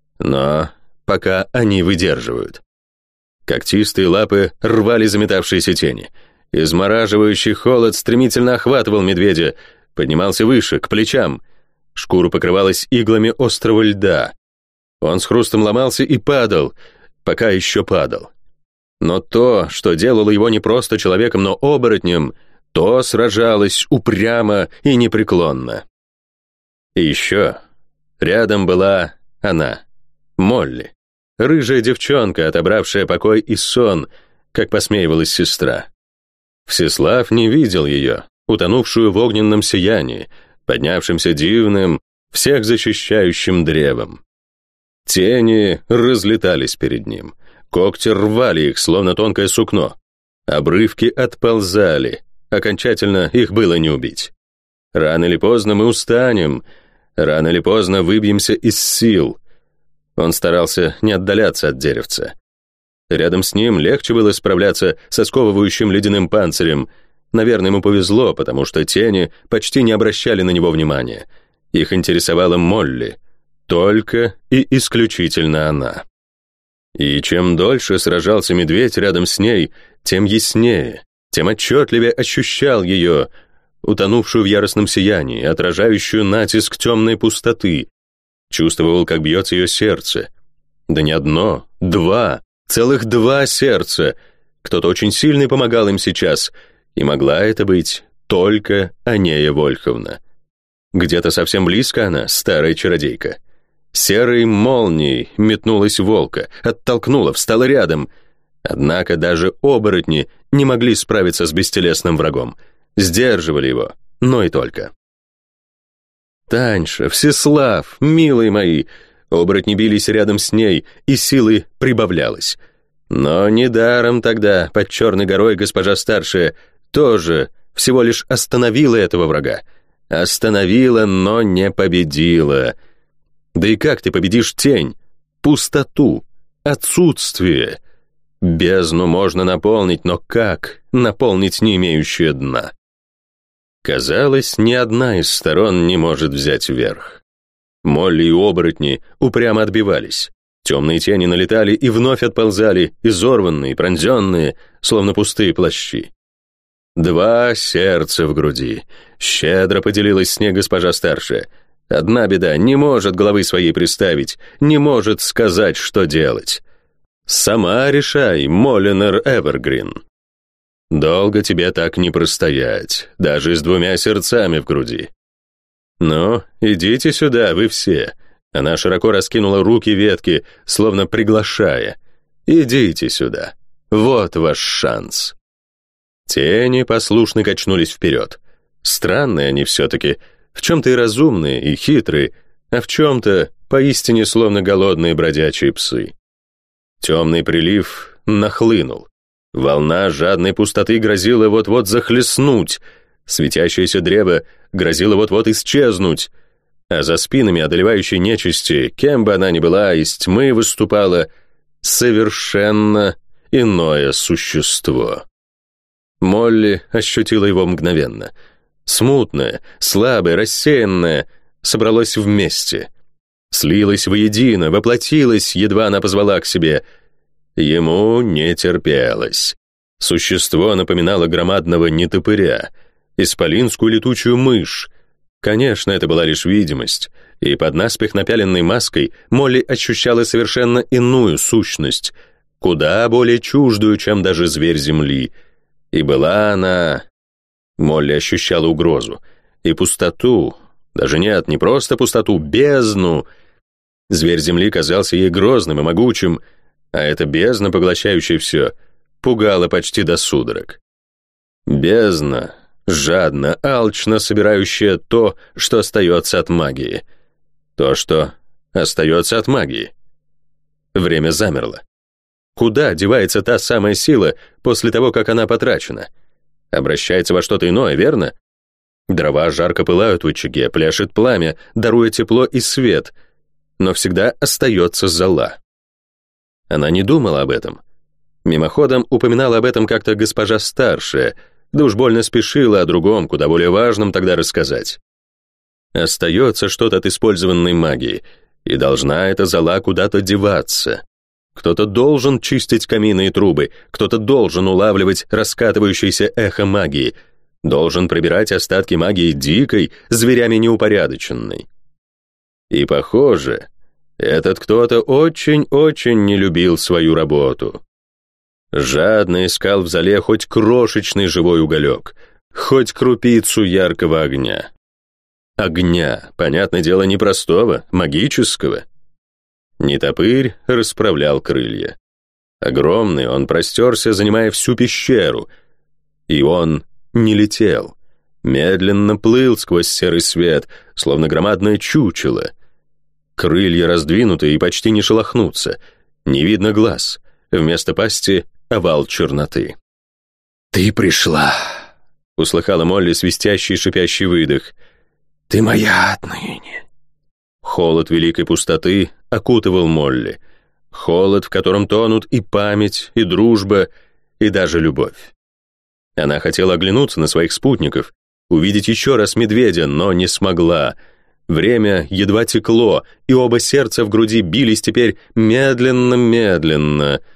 Но пока они выдерживают. Когтистые лапы рвали заметавшиеся тени. Измораживающий холод стремительно охватывал медведя, поднимался выше, к плечам. Шкура покрывалась иглами острого льда. Он с хрустом ломался и падал, пока еще падал. Но то, что делало его не просто человеком, но оборотнем, то сражалось упрямо и непреклонно. И еще рядом была она, Молли, рыжая девчонка, отобравшая покой и сон, как посмеивалась сестра. Всеслав не видел ее, утонувшую в огненном сиянии, поднявшимся дивным, всех защищающим древом. Тени разлетались перед ним, когти рвали их, словно тонкое сукно. Обрывки отползали, окончательно их было не убить. Рано или поздно мы устанем, рано или поздно выбьемся из сил. Он старался не отдаляться от деревца. Рядом с ним легче было справляться со сковывающим ледяным панцирем. Наверное, ему повезло, потому что тени почти не обращали на него внимания. Их интересовала Молли. Только и исключительно она. И чем дольше сражался медведь рядом с ней, тем яснее, тем отчетливее ощущал ее, утонувшую в яростном сиянии, отражающую натиск темной пустоты. Чувствовал, как бьется ее сердце. Да не одно, два, целых два сердца. Кто-то очень сильный помогал им сейчас, и могла это быть только Анея Вольховна. Где-то совсем близко она, старая чародейка. Серой молнией метнулась волка, оттолкнула, встала рядом. Однако даже оборотни не могли справиться с бестелесным врагом. Сдерживали его, но и только. Таньша, Всеслав, милые мои!» Оборотни бились рядом с ней, и силы прибавлялось. Но недаром тогда под Черной горой госпожа старшая тоже всего лишь остановила этого врага. Остановила, но не победила. Да и как ты победишь тень, пустоту, отсутствие? Бездну можно наполнить, но как наполнить не имеющее дна? Казалось, ни одна из сторон не может взять верх. Молли и оборотни упрямо отбивались. Темные тени налетали и вновь отползали, изорванные, пронзенные, словно пустые плащи. Два сердца в груди. Щедро поделилась с ней госпожа старшая. Одна беда, не может головы своей приставить, не может сказать, что делать. Сама решай, Молинер Эвергрин. Долго тебе так не простоять, даже с двумя сердцами в груди. Ну, идите сюда, вы все. Она широко раскинула руки ветки, словно приглашая. Идите сюда. Вот ваш шанс. Тени послушно качнулись вперед. Странные они все-таки, в чем-то и разумные, и хитрые, а в чем-то поистине словно голодные бродячие псы. Темный прилив нахлынул. Волна жадной пустоты грозила вот-вот захлестнуть, светящееся древо грозило вот-вот исчезнуть, а за спинами одолевающей нечисти, кем бы она ни была, из тьмы выступало совершенно иное существо. Молли ощутила его мгновенно. Смутное, слабое, рассеянное собралось вместе. Слилось воедино, воплотилось, едва она позвала к себе. Ему не терпелось. Существо напоминало громадного нетопыря, исполинскую летучую мышь. Конечно, это была лишь видимость, и под наспех напяленной маской Молли ощущала совершенно иную сущность, куда более чуждую, чем даже зверь земли. И была она... Молли ощущала угрозу. И пустоту. Даже нет, не просто пустоту, бездну. Зверь земли казался ей грозным и могучим, а эта бездна, поглощающая все, пугала почти до судорог. Бездна, жадно, алчно собирающая то, что остается от магии. То, что остается от магии. Время замерло. Куда девается та самая сила после того, как она потрачена? Обращается во что-то иное, верно? Дрова жарко пылают в очаге, пляшет пламя, даруя тепло и свет, но всегда остается зола. Она не думала об этом. Мимоходом упоминала об этом как-то госпожа старшая, да уж больно спешила о другом, куда более важном тогда рассказать. Остается что-то от использованной магии, и должна эта зола куда-то деваться. Кто-то должен чистить камины и трубы, кто-то должен улавливать раскатывающееся эхо магии, должен прибирать остатки магии дикой, зверями неупорядоченной. И, похоже, этот кто-то очень-очень не любил свою работу. Жадно искал в золе хоть крошечный живой уголек, хоть крупицу яркого огня. Огня, понятное дело, непростого, магического. Нетопырь расправлял крылья. Огромный, он простерся, занимая всю пещеру. И он не летел. Медленно плыл сквозь серый свет, словно громадное чучело. Крылья раздвинуты и почти не шелохнутся. Не видно глаз. Вместо пасти — овал черноты. «Ты пришла», — услыхала Молли свистящий шипящий выдох. «Ты моя отныне». Холод великой пустоты окутывал Молли. Холод, в котором тонут и память, и дружба, и даже любовь. Она хотела оглянуться на своих спутников, увидеть еще раз медведя, но не смогла. Время едва текло, и оба сердца в груди бились теперь медленно-медленно.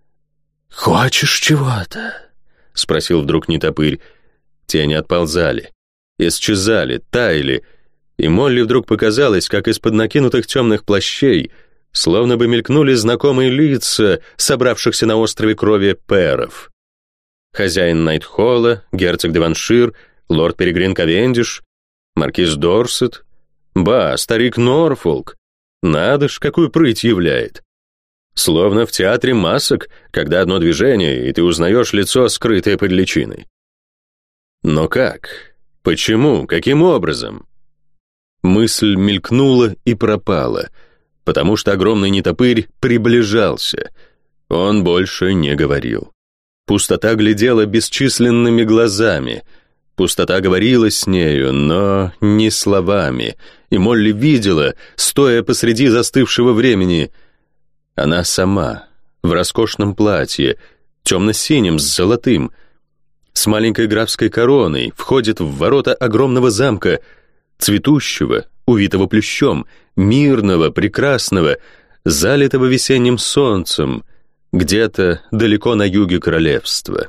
«Хочешь чего-то?» — спросил вдруг нетопырь. Тени отползали, исчезали, таяли, и Молли вдруг показалось, как из-под накинутых темных плащей словно бы мелькнули знакомые лица собравшихся на острове крови пэров. Хозяин Найтхолла, герцог Деваншир, лорд Перегрин Кавендиш, маркиз Дорсет, ба, старик Норфолк. Надо ж, какую прыть являет. Словно в театре масок, когда одно движение, и ты узнаешь лицо, скрытое под личиной. Но как? Почему? Каким образом? Мысль мелькнула и пропала, потому что огромный нетопырь приближался. Он больше не говорил. Пустота глядела бесчисленными глазами. Пустота говорила с нею, но не словами. И Молли видела, стоя посреди застывшего времени, она сама, в роскошном платье, темно-синим с золотым, с маленькой графской короной, входит в ворота огромного замка, цветущего, увитого плющом, мирного, прекрасного, залитого весенним солнцем, где-то далеко на юге королевства.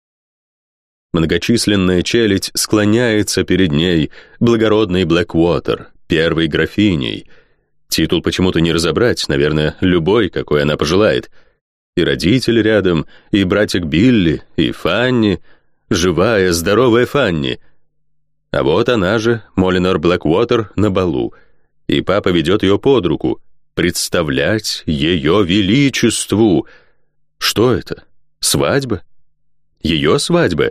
Многочисленная челядь склоняется перед ней, благородной Блэквотер, первой графиней. Титул почему-то не разобрать, наверное, любой, какой она пожелает. И родители рядом, и братик Билли, и Фанни, живая, здоровая Фанни. А вот она же, Молинор Блэквотер, на балу, и папа ведет ее под руку, представлять ее величеству. Что это? Свадьба? Ее свадьба?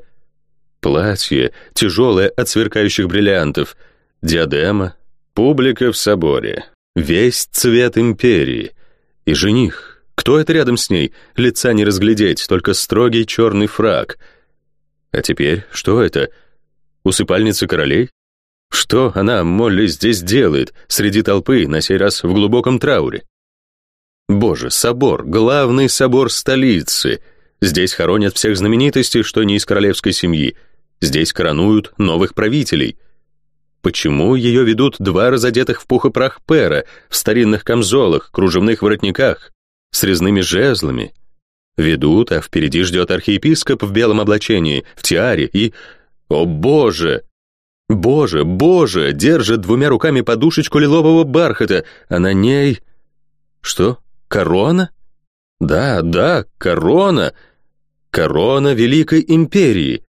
Платье, тяжелое от сверкающих бриллиантов, диадема, публика в соборе, весь цвет империи. И жених. Кто это рядом с ней? Лица не разглядеть, только строгий черный фрак. А теперь что это? Усыпальница королей? Что она, Молли, здесь делает, среди толпы, на сей раз в глубоком трауре? Боже, собор, главный собор столицы. Здесь хоронят всех знаменитостей, что не из королевской семьи. Здесь коронуют новых правителей. Почему ее ведут два разодетых в пух и прах пэра, в старинных камзолах, кружевных воротниках, с резными жезлами? Ведут, а впереди ждет архиепископ в белом облачении, в тиаре и... О, Боже! Боже, Боже! Держит двумя руками подушечку лилового бархата, а на ней... Что? Корона? Да, да, корона. Корона Великой Империи.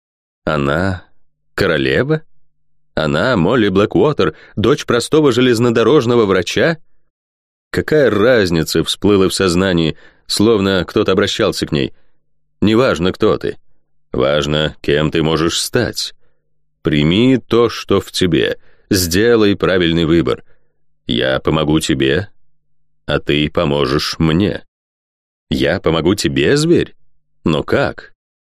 Она королева? Она, Молли Блэквотер, дочь простого железнодорожного врача? Какая разница, всплыла в сознании, словно кто-то обращался к ней. Неважно, кто ты. Важно, кем ты можешь стать. Прими то, что в тебе. Сделай правильный выбор. Я помогу тебе, а ты поможешь мне. Я помогу тебе, зверь? Но как?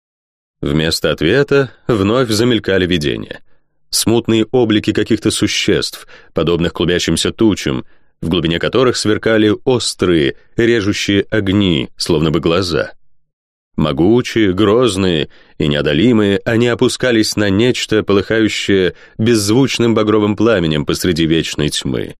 Вместо ответа вновь замелькали видения. Смутные облики каких-то существ, подобных клубящимся тучам, в глубине которых сверкали острые, режущие огни, словно бы глаза. Могучие, грозные и неодолимые, они опускались на нечто, полыхающее беззвучным багровым пламенем посреди вечной тьмы.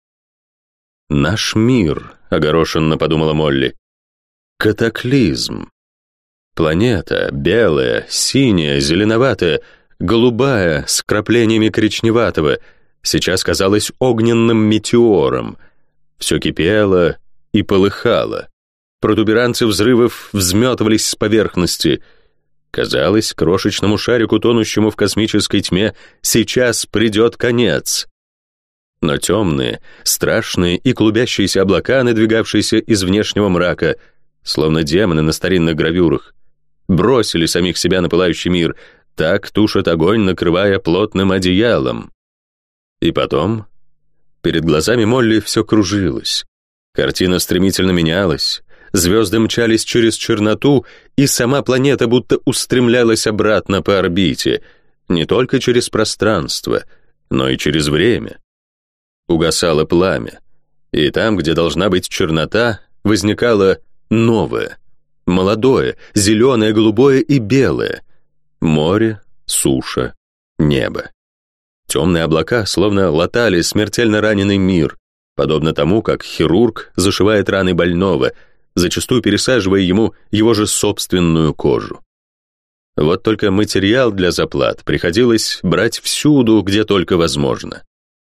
«Наш мир», — огорошенно подумала Молли, — «катаклизм». Планета, белая, синяя, зеленоватая, голубая, с краплениями коричневатого, сейчас казалась огненным метеором. Все кипело и полыхало. Протуберанцы взрывов взметывались с поверхности. Казалось, крошечному шарику, тонущему в космической тьме, сейчас придет конец. Но темные, страшные и клубящиеся облака, надвигавшиеся из внешнего мрака, словно демоны на старинных гравюрах, бросили самих себя на пылающий мир, так тушат огонь, накрывая плотным одеялом. И потом перед глазами Молли все кружилось. Картина стремительно менялась, звезды мчались через черноту, и сама планета будто устремлялась обратно по орбите, не только через пространство, но и через время. Угасало пламя, и там, где должна быть чернота, возникало новое, молодое, зеленое, голубое и белое. Море, суша, небо. Темные облака словно латали смертельно раненый мир, подобно тому, как хирург зашивает раны больного, зачастую пересаживая ему его же собственную кожу. Вот только материал для заплат приходилось брать всюду, где только возможно.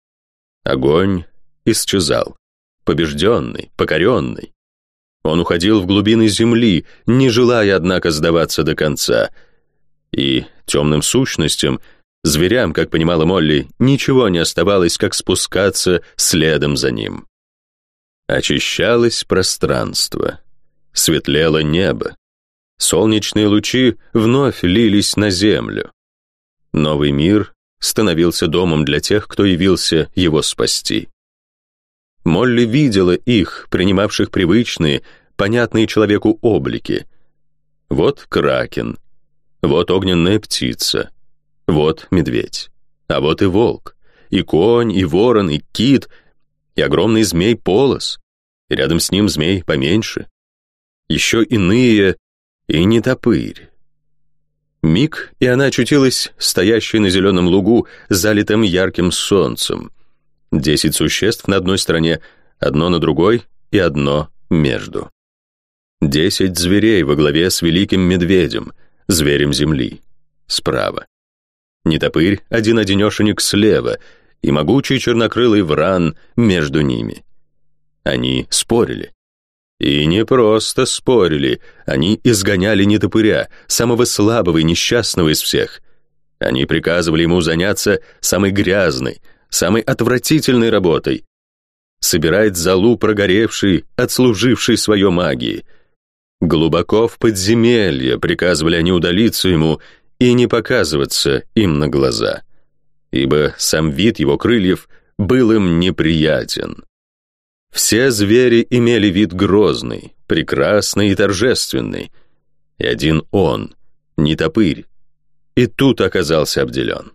Огонь исчезал, побежденный, покоренный. Он уходил в глубины земли, не желая, однако, сдаваться до конца. И темным сущностям, зверям, как понимала Молли, ничего не оставалось, как спускаться следом за ним. Очищалось пространство, светлело небо. Солнечные лучи вновь лились на землю. Новый мир становился домом для тех, кто явился его спасти. Молли видела их, принимавших привычные, понятные человеку облики. Вот кракен, вот огненная птица, вот медведь, а вот и волк, и конь, и ворон, и кит, и огромный змей-полос, и рядом с ним змей поменьше. Еще иные, и нетопырь. Миг, и она очутилась стоящей на зеленом лугу, залитым ярким солнцем. Десять существ на одной стороне, одно на другой и одно между. Десять зверей во главе с великим медведем, зверем земли, справа. Нетопырь, один-одинешенек слева, и могучий чернокрылый вран между ними. Они спорили. И не просто спорили, они изгоняли нетопыря, самого слабого и несчастного из всех. Они приказывали ему заняться самой грязной, самой отвратительной работой. Собирать золу прогоревшей, отслужившей свое магии. Глубоко в подземелье приказывали они удалиться ему и не показываться им на глаза, ибо сам вид его крыльев был им неприятен. Все звери имели вид грозный, прекрасный и торжественный, и один он, нетопырь, и тут оказался обделен.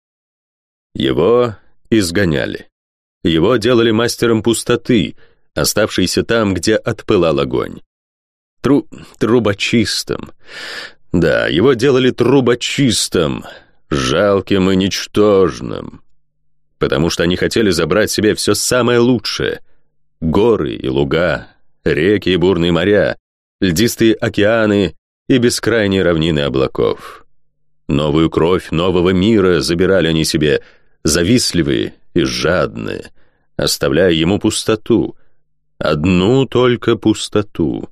Его изгоняли. Его делали мастером пустоты, оставшейся там, где отпылал огонь. Тру... трубочистом. Да, его делали трубочистом, жалким и ничтожным, потому что они хотели забрать себе все самое лучшее. Горы и луга, реки и бурные моря, льдистые океаны и бескрайние равнины облаков. Новую кровь нового мира забирали они себе, завистливые и жадные, оставляя ему пустоту, одну только пустоту.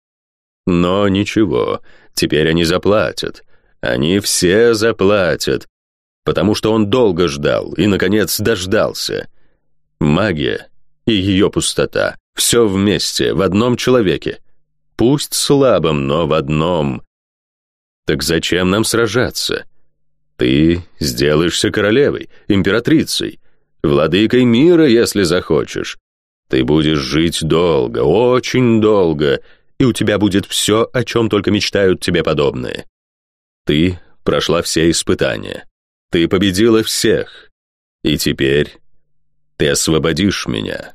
Но ничего, теперь они заплатят, они все заплатят, потому что он долго ждал и, наконец, дождался. Магия и ее пустота, все вместе, в одном человеке. Пусть слабом, но в одном. Так зачем нам сражаться? Ты сделаешься королевой, императрицей, владыкой мира, если захочешь. Ты будешь жить долго, очень долго, и у тебя будет все, о чем только мечтают тебе подобные. Ты прошла все испытания. Ты победила всех. И теперь ты освободишь меня.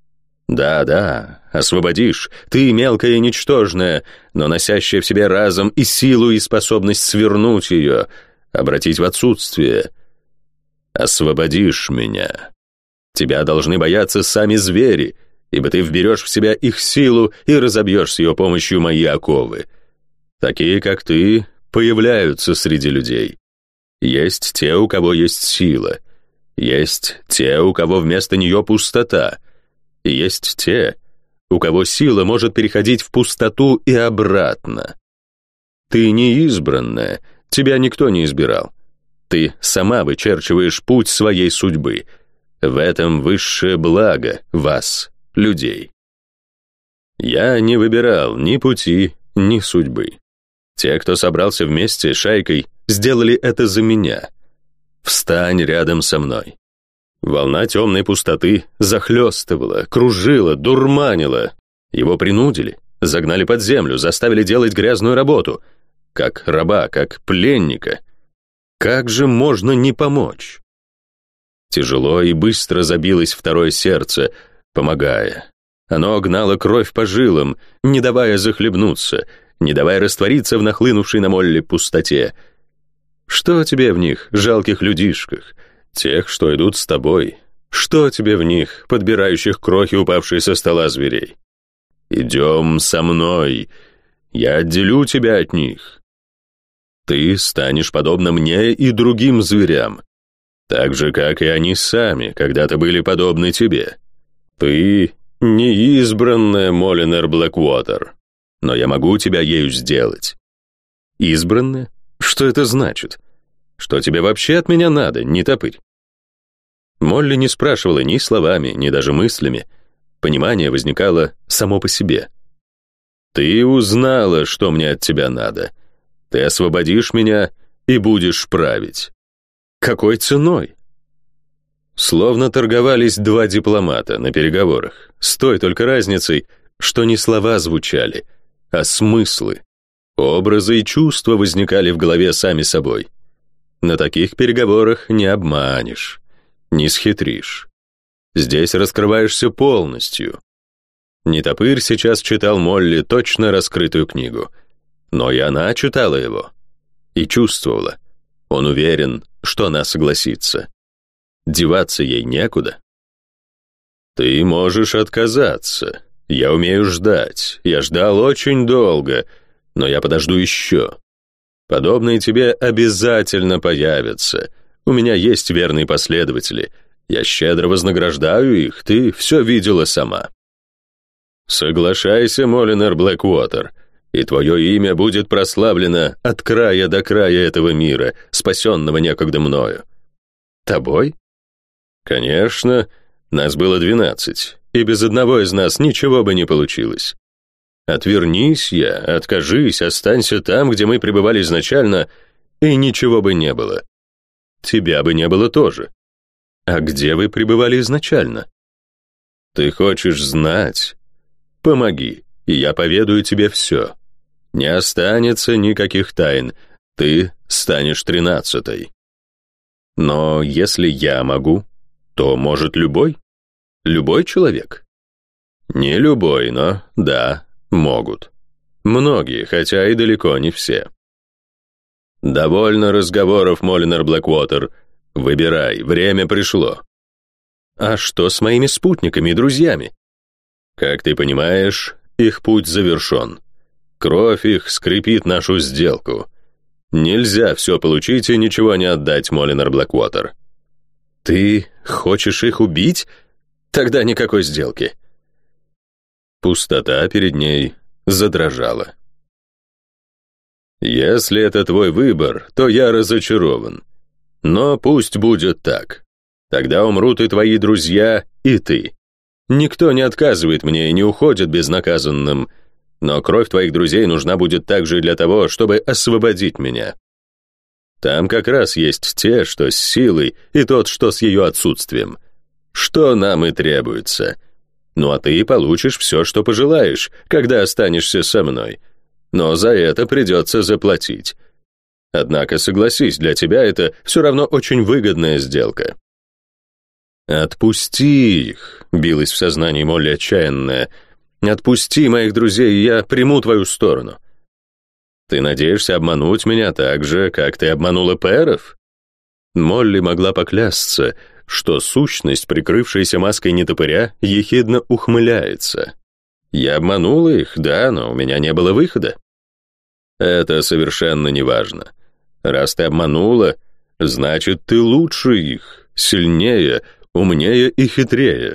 Да-да, освободишь. Ты мелкая и ничтожная, но носящая в себе разум и силу, и способность свернуть ее, обратить в отсутствие. Освободишь меня. Тебя должны бояться сами звери, ибо ты вберешь в себя их силу и разобьешь с ее помощью мои оковы. Такие, как ты, появляются среди людей. Есть те, у кого есть сила. Есть те, у кого вместо нее пустота. И есть те, у кого сила может переходить в пустоту и обратно. Ты не избранная, тебя никто не избирал. Ты сама вычерчиваешь путь своей судьбы. В этом высшее благо вас, людей. Я не выбирал ни пути, ни судьбы. Те, кто собрался вместе, шайкой, сделали это за меня. Встань рядом со мной. Волна темной пустоты захлестывала, кружила, дурманила. Его принудили, загнали под землю, заставили делать грязную работу. Как раба, как пленника. Как же можно не помочь? Тяжело и быстро забилось второе сердце, помогая. Оно гнало кровь по жилам, не давая захлебнуться, не давая раствориться в нахлынувшей на Молли пустоте. Что тебе в них, жалких людишках, тех, что идут с тобой? Что тебе в них, подбирающих крохи, упавшие со стола зверей? Идем со мной, я отделю тебя от них. Ты станешь подобна мне и другим зверям, так же, как и они сами когда-то были подобны тебе. Ты не избранная Молинер Блэквотер, но я могу тебя ею сделать. Избранная? Что это значит? Что тебе вообще от меня надо, нетопырь? Молли не спрашивала ни словами, ни даже мыслями. Понимание возникало само по себе. Ты узнала, что мне от тебя надо. Ты освободишь меня и будешь править. Какой ценой? Словно торговались два дипломата на переговорах, с той только разницей, что не слова звучали, а смыслы. Образы и чувства возникали в голове сами собой. На таких переговорах не обманешь, не схитришь. Здесь раскрываешься полностью. Нетопырь сейчас читал Молли точно раскрытую книгу, но и она читала его и чувствовала. Он уверен, что она согласится. Деваться ей некуда. Ты можешь отказаться. Я умею ждать. Я ждал очень долго, но я подожду еще. Подобные тебе обязательно появятся. У меня есть верные последователи. Я щедро вознаграждаю их, ты все видела сама. Соглашайся, Молинар Блэквотер, и твое имя будет прославлено от края до края этого мира, спасенного некогда мною. Тобой? Конечно, нас было двенадцать, и без одного из нас ничего бы не получилось. Отвернись я, откажись, останься там, где мы пребывали изначально, и ничего бы не было. Тебя бы не было тоже. А где вы пребывали изначально? Ты хочешь знать? Помоги, и я поведаю тебе все. Не останется никаких тайн, ты станешь тринадцатой. Но если я могу, то может любой? Любой человек? Не любой, но да, могут. Многие, хотя и далеко не все. Довольно разговоров, Молинар Блэквотер. Выбирай, время пришло. А что с моими спутниками и друзьями? Как ты понимаешь, их путь завершен. Кровь их скрепит нашу сделку. Нельзя все получить и ничего не отдать, Молинар Блэквотер. Ты хочешь их убить? Тогда никакой сделки. Пустота перед ней задрожала. Если это твой выбор, то я разочарован. Но пусть будет так. Тогда умрут и твои друзья, и ты. Никто не отказывает мне и не уходит безнаказанным, но кровь твоих друзей нужна будет также для того, чтобы освободить меня. Там как раз есть те, что с силой, и тот, что с ее отсутствием. Что нам и требуется. Ну а ты получишь все, что пожелаешь, когда останешься со мной. Но за это придется заплатить. Однако, согласись, для тебя это все равно очень выгодная сделка. «Отпусти их», — билась в сознании Молли отчаянная. «Отпусти моих друзей, и я приму твою сторону». «Ты надеешься обмануть меня так же, как ты обманула пэров?» Молли могла поклясться, что сущность, прикрывшаяся маской нетопыря, ехидно ухмыляется. «Я обманула их, да, но у меня не было выхода». «Это совершенно неважно. Раз ты обманула, значит, ты лучше их, сильнее, умнее и хитрее.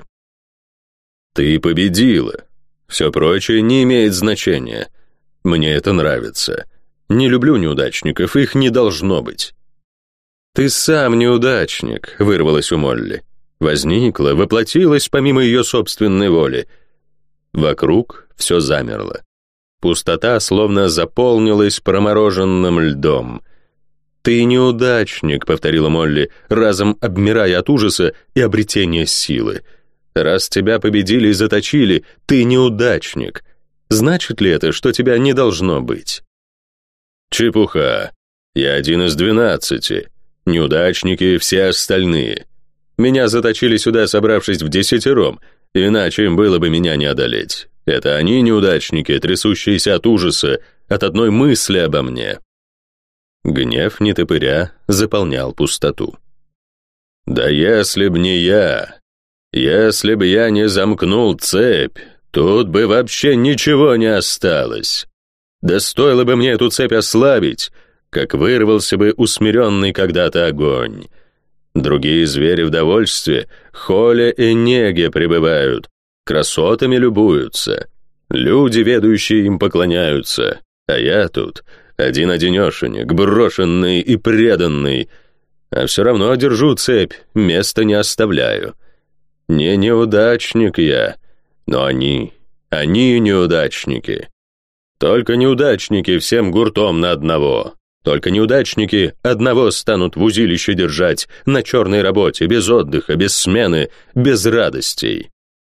Ты победила. Все прочее не имеет значения. Мне это нравится. Не люблю неудачников, их не должно быть». «Ты сам неудачник», — вырвалось у Молли. Возникла, воплотилась помимо ее собственной воли. Вокруг все замерло. Пустота словно заполнилась промороженным льдом. «Ты неудачник», — повторила Молли, разом обмирая от ужаса и обретения силы. «Раз тебя победили и заточили, ты неудачник. Значит ли это, что тебя не должно быть?» «Чепуха. Я один из двенадцати. Неудачники все остальные. Меня заточили сюда, собравшись вдесятером, иначе им было бы меня не одолеть. Это они неудачники, трясущиеся от ужаса, от одной мысли обо мне». Гнев нетопыря заполнял пустоту. «Да если б не я, если б я не замкнул цепь, тут бы вообще ничего не осталось. Да стоило бы мне эту цепь ослабить, как вырвался бы усмиренный когда-то огонь. Другие звери в довольстве, холе и неге пребывают, красотами любуются, люди, ведущие им, поклоняются, а я тут один-одинешенек, брошенный и преданный, а все равно держу цепь, места не оставляю. Не неудачник я, но они, они неудачники. Только неудачники всем гуртом на одного. Только неудачники одного станут в узилище держать, на черной работе, без отдыха, без смены, без радостей.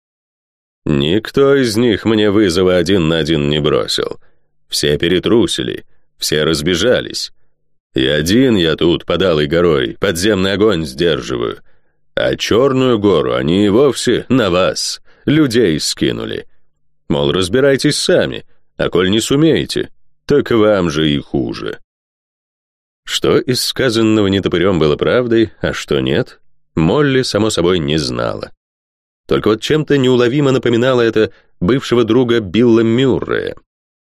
Никто из них мне вызова один на один не бросил. Все перетрусили, все разбежались. И один я тут под Алой горой подземный огонь сдерживаю. А Черную гору они и вовсе на вас, людей, скинули. Мол, разбирайтесь сами, а коль не сумеете, так вам же и хуже. Что из сказанного нетопырем было правдой, а что нет, Молли, само собой, не знала. Только вот чем-то неуловимо напоминало это бывшего друга Билла Мюррея.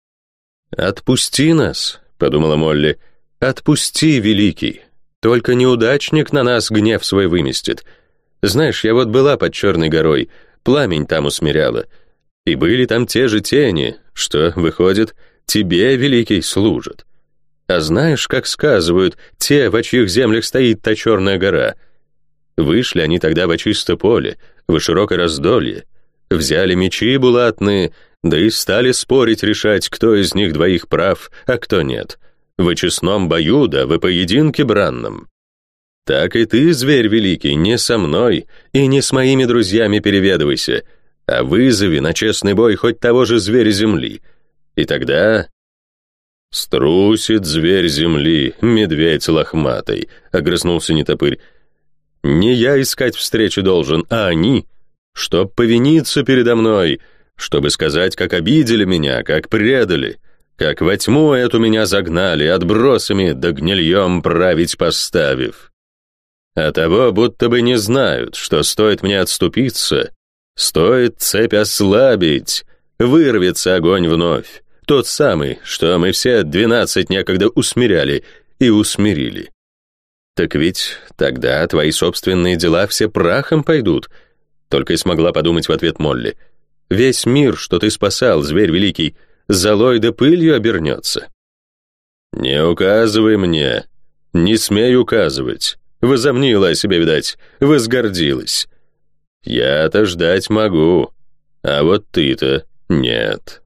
«Отпусти нас», — подумала Молли, — «отпусти, великий. Только неудачник на нас гнев свой выместит. Знаешь, я вот была под Черной горой, пламень там усмиряла, и были там те же тени, что, выходит, тебе, великий, служат. А знаешь, как сказывают, те, во чьих землях стоит та Черная гора? Вышли они тогда во чисто поле, в широкое раздолье, взяли мечи булатные, да и стали спорить решать, кто из них двоих прав, а кто нет, в честном бою да в поединке бранном. Так и ты, зверь великий, не со мной и не с моими друзьями переведывайся, а вызови на честный бой хоть того же зверя земли, и тогда... «Струсит зверь земли, медведь лохматый», — огрызнулся нетопырь. «Не я искать встречи должен, а они, чтоб повиниться передо мной, чтобы сказать, как обидели меня, как предали, как во тьму эту меня загнали, отбросами да гнильем править поставив. А того будто бы не знают, что стоит мне отступиться, стоит цепь ослабить, вырвется огонь вновь, тот самый, что мы все двенадцать некогда усмиряли и усмирили. Так ведь тогда твои собственные дела все прахом пойдут», только и смогла подумать в ответ Молли. «Весь мир, что ты спасал, зверь великий, золой да пылью обернется». «Не указывай мне, не смей указывать», возомнила о себе, видать, возгордилась. «Я-то ждать могу, а вот ты-то нет».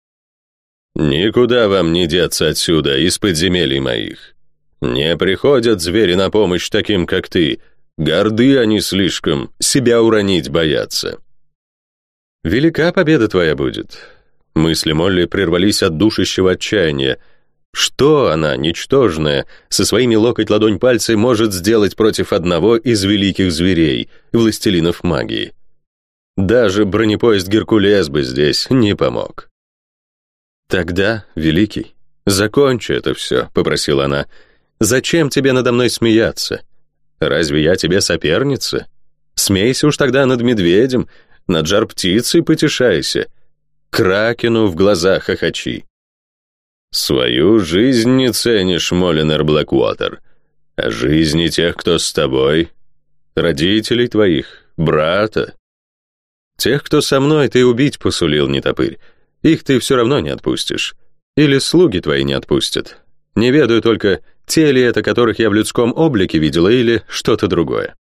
«Никуда вам не деться отсюда, из подземелий моих. Не приходят звери на помощь таким, как ты. Горды они слишком, себя уронить боятся». «Велика победа твоя будет». Мысли Молли прервались от душащего отчаяния. Что она, ничтожная, со своими локоть-ладонь пальцей может сделать против одного из великих зверей, властелинов магии? Даже бронепоезд «Геркулес» бы здесь не помог. «Тогда, великий, закончи это все», — попросила она. «Зачем тебе надо мной смеяться? Разве я тебе соперница? Смейся уж тогда над медведем, над жар-птицей потешайся, кракену в глазах хохочи». «Свою жизнь не ценишь, Молинер Блэквотер, а жизни тех, кто с тобой, родителей твоих, брата. Тех, кто со мной, ты убить посулил, нетопырь. Их ты все равно не отпустишь. Или слуги твои не отпустят. Не ведаю только, те ли это, которых я в людском облике видела, или что-то другое».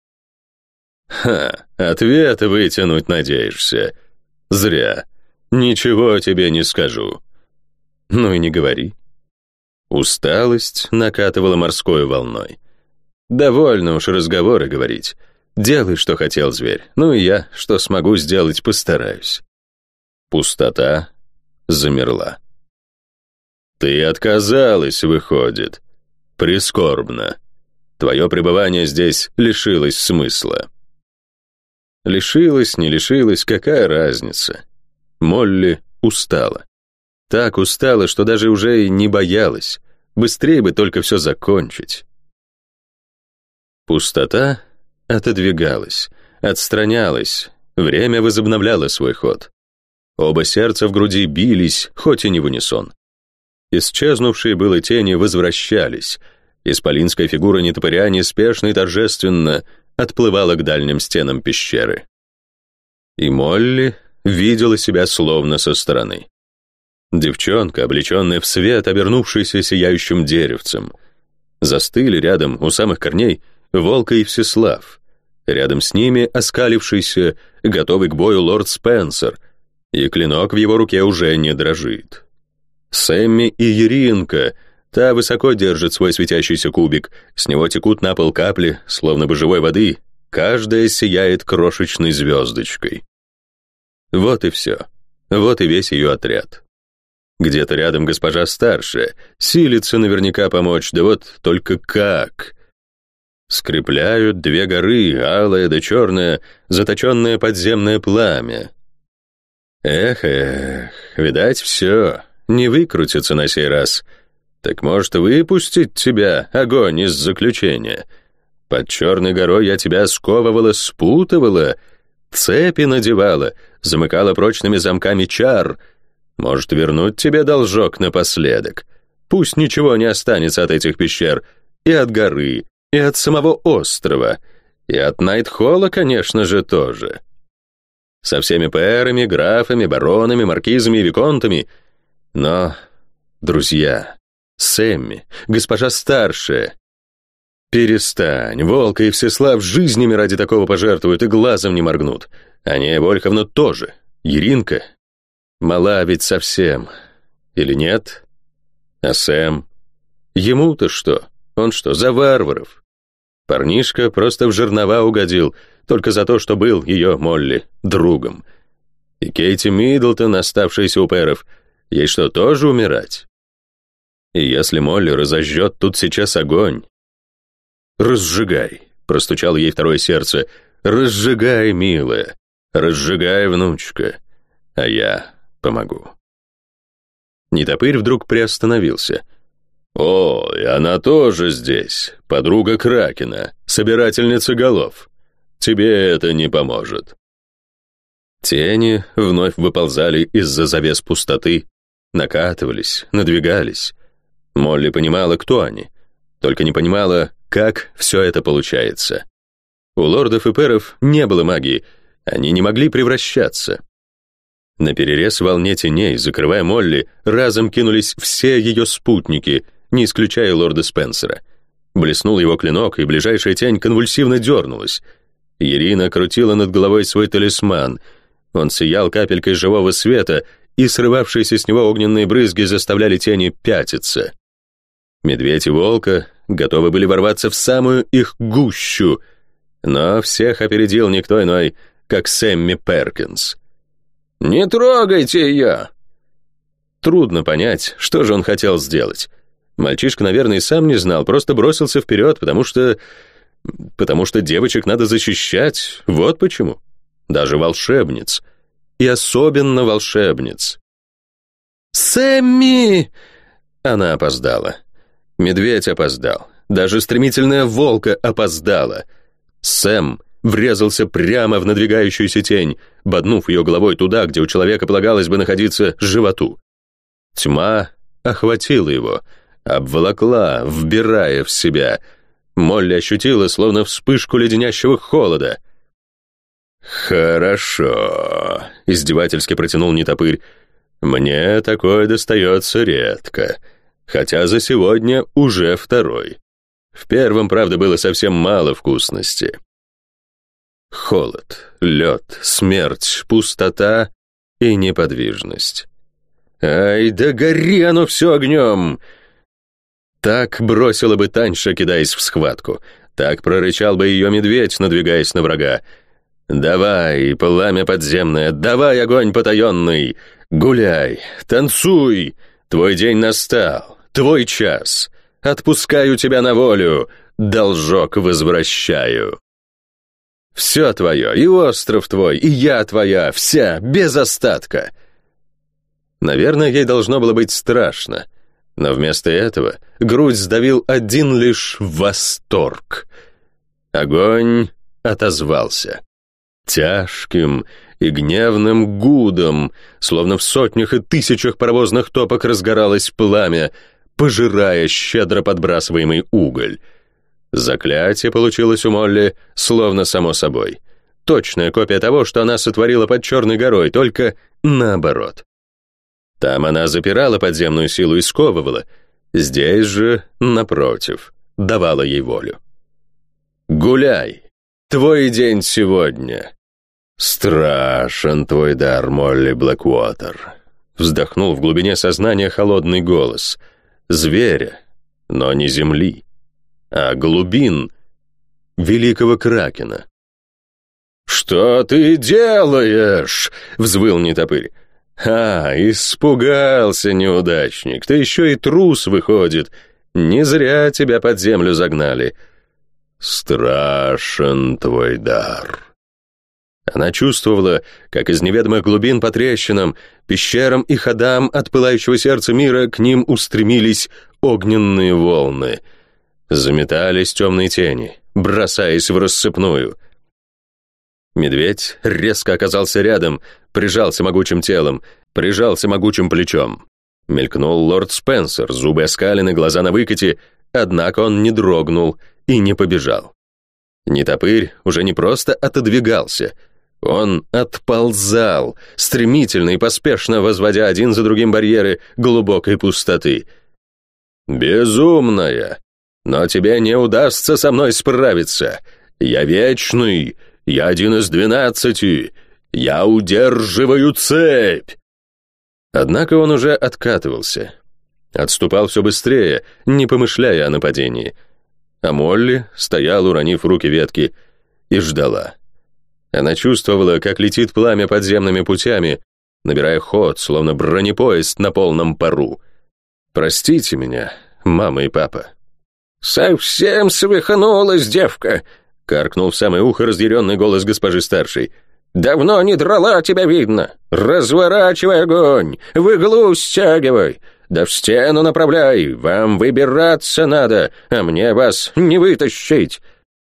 «Ха, ответ вытянуть надеешься. Зря. Ничего тебе не скажу». «Ну и не говори». Усталость накатывала морской волной. «Довольно уж разговоры говорить. Делай, что хотел зверь. Ну и я, что смогу сделать, постараюсь». Пустота замерла. «Ты отказалась, выходит. Прискорбно. Твое пребывание здесь лишилось смысла». Лишилась, не лишилась, какая разница? Молли устала. Так устала, что даже уже и не боялась. Быстрее бы только все закончить. Пустота отодвигалась, отстранялась. Время возобновляло свой ход. Оба сердца в груди бились, хоть и не в унисон. Исчезнувшие было тени возвращались. Исполинская фигура нетопыря неспешно и торжественно отплывала к дальним стенам пещеры. И Молли видела себя словно со стороны. Девчонка, облеченная в свет, обернувшаяся сияющим деревцем. Застыли рядом, у самых корней, Волка и Всеслав. Рядом с ними оскалившийся, готовый к бою лорд Спенсер, и клинок в его руке уже не дрожит. Сэмми и Еринка, Та высоко держит свой светящийся кубик, с него текут на пол капли, словно бы живой воды, каждая сияет крошечной звездочкой. Вот и все. Вот и весь ее отряд. Где-то рядом госпожа старшая, силится наверняка помочь, да вот только как? Скрепляют две горы, алая да черная, заточенное подземное пламя. Эх, эх, видать, все, не выкрутится на сей раз. Так может, выпустить тебя, огонь, из заключения? Под черной горой я тебя сковывала, спутывала, цепи надевала, замыкала прочными замками чар. Может, вернуть тебе должок напоследок? Пусть ничего не останется от этих пещер, и от горы, и от самого острова, и от Найтхолла, конечно же, тоже. Со всеми пэрами, графами, баронами, маркизами и виконтами. Но, друзья, Сэмми, госпожа старшая, перестань, Волка и Всеслав жизнями ради такого пожертвуют и глазом не моргнут. А Нея Вольховна тоже, Иринка. Мала ведь совсем. Или нет? А Сэм? Ему-то что? Он что, за варваров? Парнишка просто в жернова угодил, только за то, что был ее, Молли, другом. И Кейти Миддлтон, оставшаяся у пэров, ей что, тоже умирать? И если Молли разожжет тут сейчас огонь... «Разжигай», — простучало ей второе сердце, «разжигай, милая, разжигай, внучка, а я помогу». Нетопырь вдруг приостановился. «О, и она тоже здесь, подруга Кракена, собирательница голов. Тебе это не поможет». Тени вновь выползали из-за завес пустоты, накатывались, надвигались. Молли понимала, кто они, только не понимала, как все это получается. У лордов и пэров не было магии, они не могли превращаться. Наперерез волне теней, закрывая Молли, разом кинулись все ее спутники, не исключая лорда Спенсера. Блеснул его клинок, и ближайшая тень конвульсивно дернулась. Ирина крутила над головой свой талисман. Он сиял капелькой живого света, и срывавшиеся с него огненные брызги заставляли тени пятиться. Медведь и Волка готовы были ворваться в самую их гущу, но всех опередил никто иной, как Сэмми Перкинс. «Не трогайте ее!» Трудно понять, что же он хотел сделать. Мальчишка, наверное, и сам не знал, просто бросился вперед, потому что... потому что девочек надо защищать, вот почему. Даже волшебниц. И особенно волшебниц. «Сэмми!» Она опоздала. Медведь опоздал. Даже стремительная волка опоздала. Сэм врезался прямо в надвигающуюся тень, боднув ее головой туда, где у человека полагалось бы находиться животу. Тьма охватила его, обволокла, вбирая в себя. Молли ощутила, словно вспышку леденящего холода. «Хорошо», — издевательски протянул Нетопырь. «Мне такое достается редко, хотя за сегодня уже второй. В первом, правда, было совсем мало вкусности. Холод, лед, смерть, пустота и неподвижность. Ай, да гори оно все огнем!» Так бросила бы Таньша, кидаясь в схватку. Так прорычал бы ее медведь, надвигаясь на врага. «Давай, пламя подземное, давай, огонь потаенный! Гуляй, танцуй! Твой день настал, твой час! Отпускаю тебя на волю, должок возвращаю!» Все твое, и остров твой, и я твоя, вся, без остатка. Наверное, ей должно было быть страшно, но вместо этого грудь сдавил один лишь восторг. Огонь отозвался. Тяжким и гневным гудом, словно в сотнях и тысячах паровозных топок разгоралось пламя, пожирая щедро подбрасываемый уголь. Заклятие получилось у Молли словно само собой. Точная копия того, что она сотворила под Черной горой, только наоборот. Там она запирала подземную силу и сковывала, здесь же, напротив, давала ей волю. «Гуляй! Твой день сегодня!» «Страшен твой дар, Молли Блэквотер!» Вздохнул в глубине сознания холодный голос. зверя, но не земли, а глубин великого кракена. «Что ты делаешь?» — взвыл Нетопырь. «А, испугался, неудачник, ты еще и трус, выходит. Не зря тебя под землю загнали. Страшен твой дар». Она чувствовала, как из неведомых глубин по трещинам, пещерам и ходам от пылающего сердца мира к ним устремились огненные волны. Заметались темные тени, бросаясь в рассыпную. Медведь резко оказался рядом, прижался могучим телом, прижался могучим плечом. Мелькнул лорд Спенсер, зубы оскалены, глаза на выкате, однако он не дрогнул и не побежал. Нетопырь уже не просто отодвигался, он отползал, стремительно и поспешно возводя один за другим барьеры глубокой пустоты. «Безумная! Но тебе не удастся со мной справиться! Я вечный! Я один из двенадцати! Я удерживаю цепь!» Однако он уже откатывался. Отступал все быстрее, не помышляя о нападении. А Молли стояла, уронив в руки ветки, и ждала. Она чувствовала, как летит пламя подземными путями, набирая ход, словно бронепоезд на полном пару. «Простите меня, мама и папа». «Совсем свихнулась девка!» — каркнул в самое ухо разъяренный голос госпожи старшей. «Давно не драла, тебя видно! Разворачивай огонь! В иглу стягивай! Да в стену направляй! Вам выбираться надо, а мне вас не вытащить!»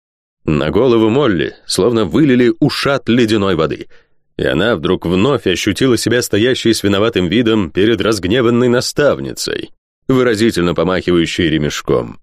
На голову Молли словно вылили ушат ледяной воды, и она вдруг вновь ощутила себя стоящей с виноватым видом перед разгневанной наставницей, выразительно помахивающей ремешком.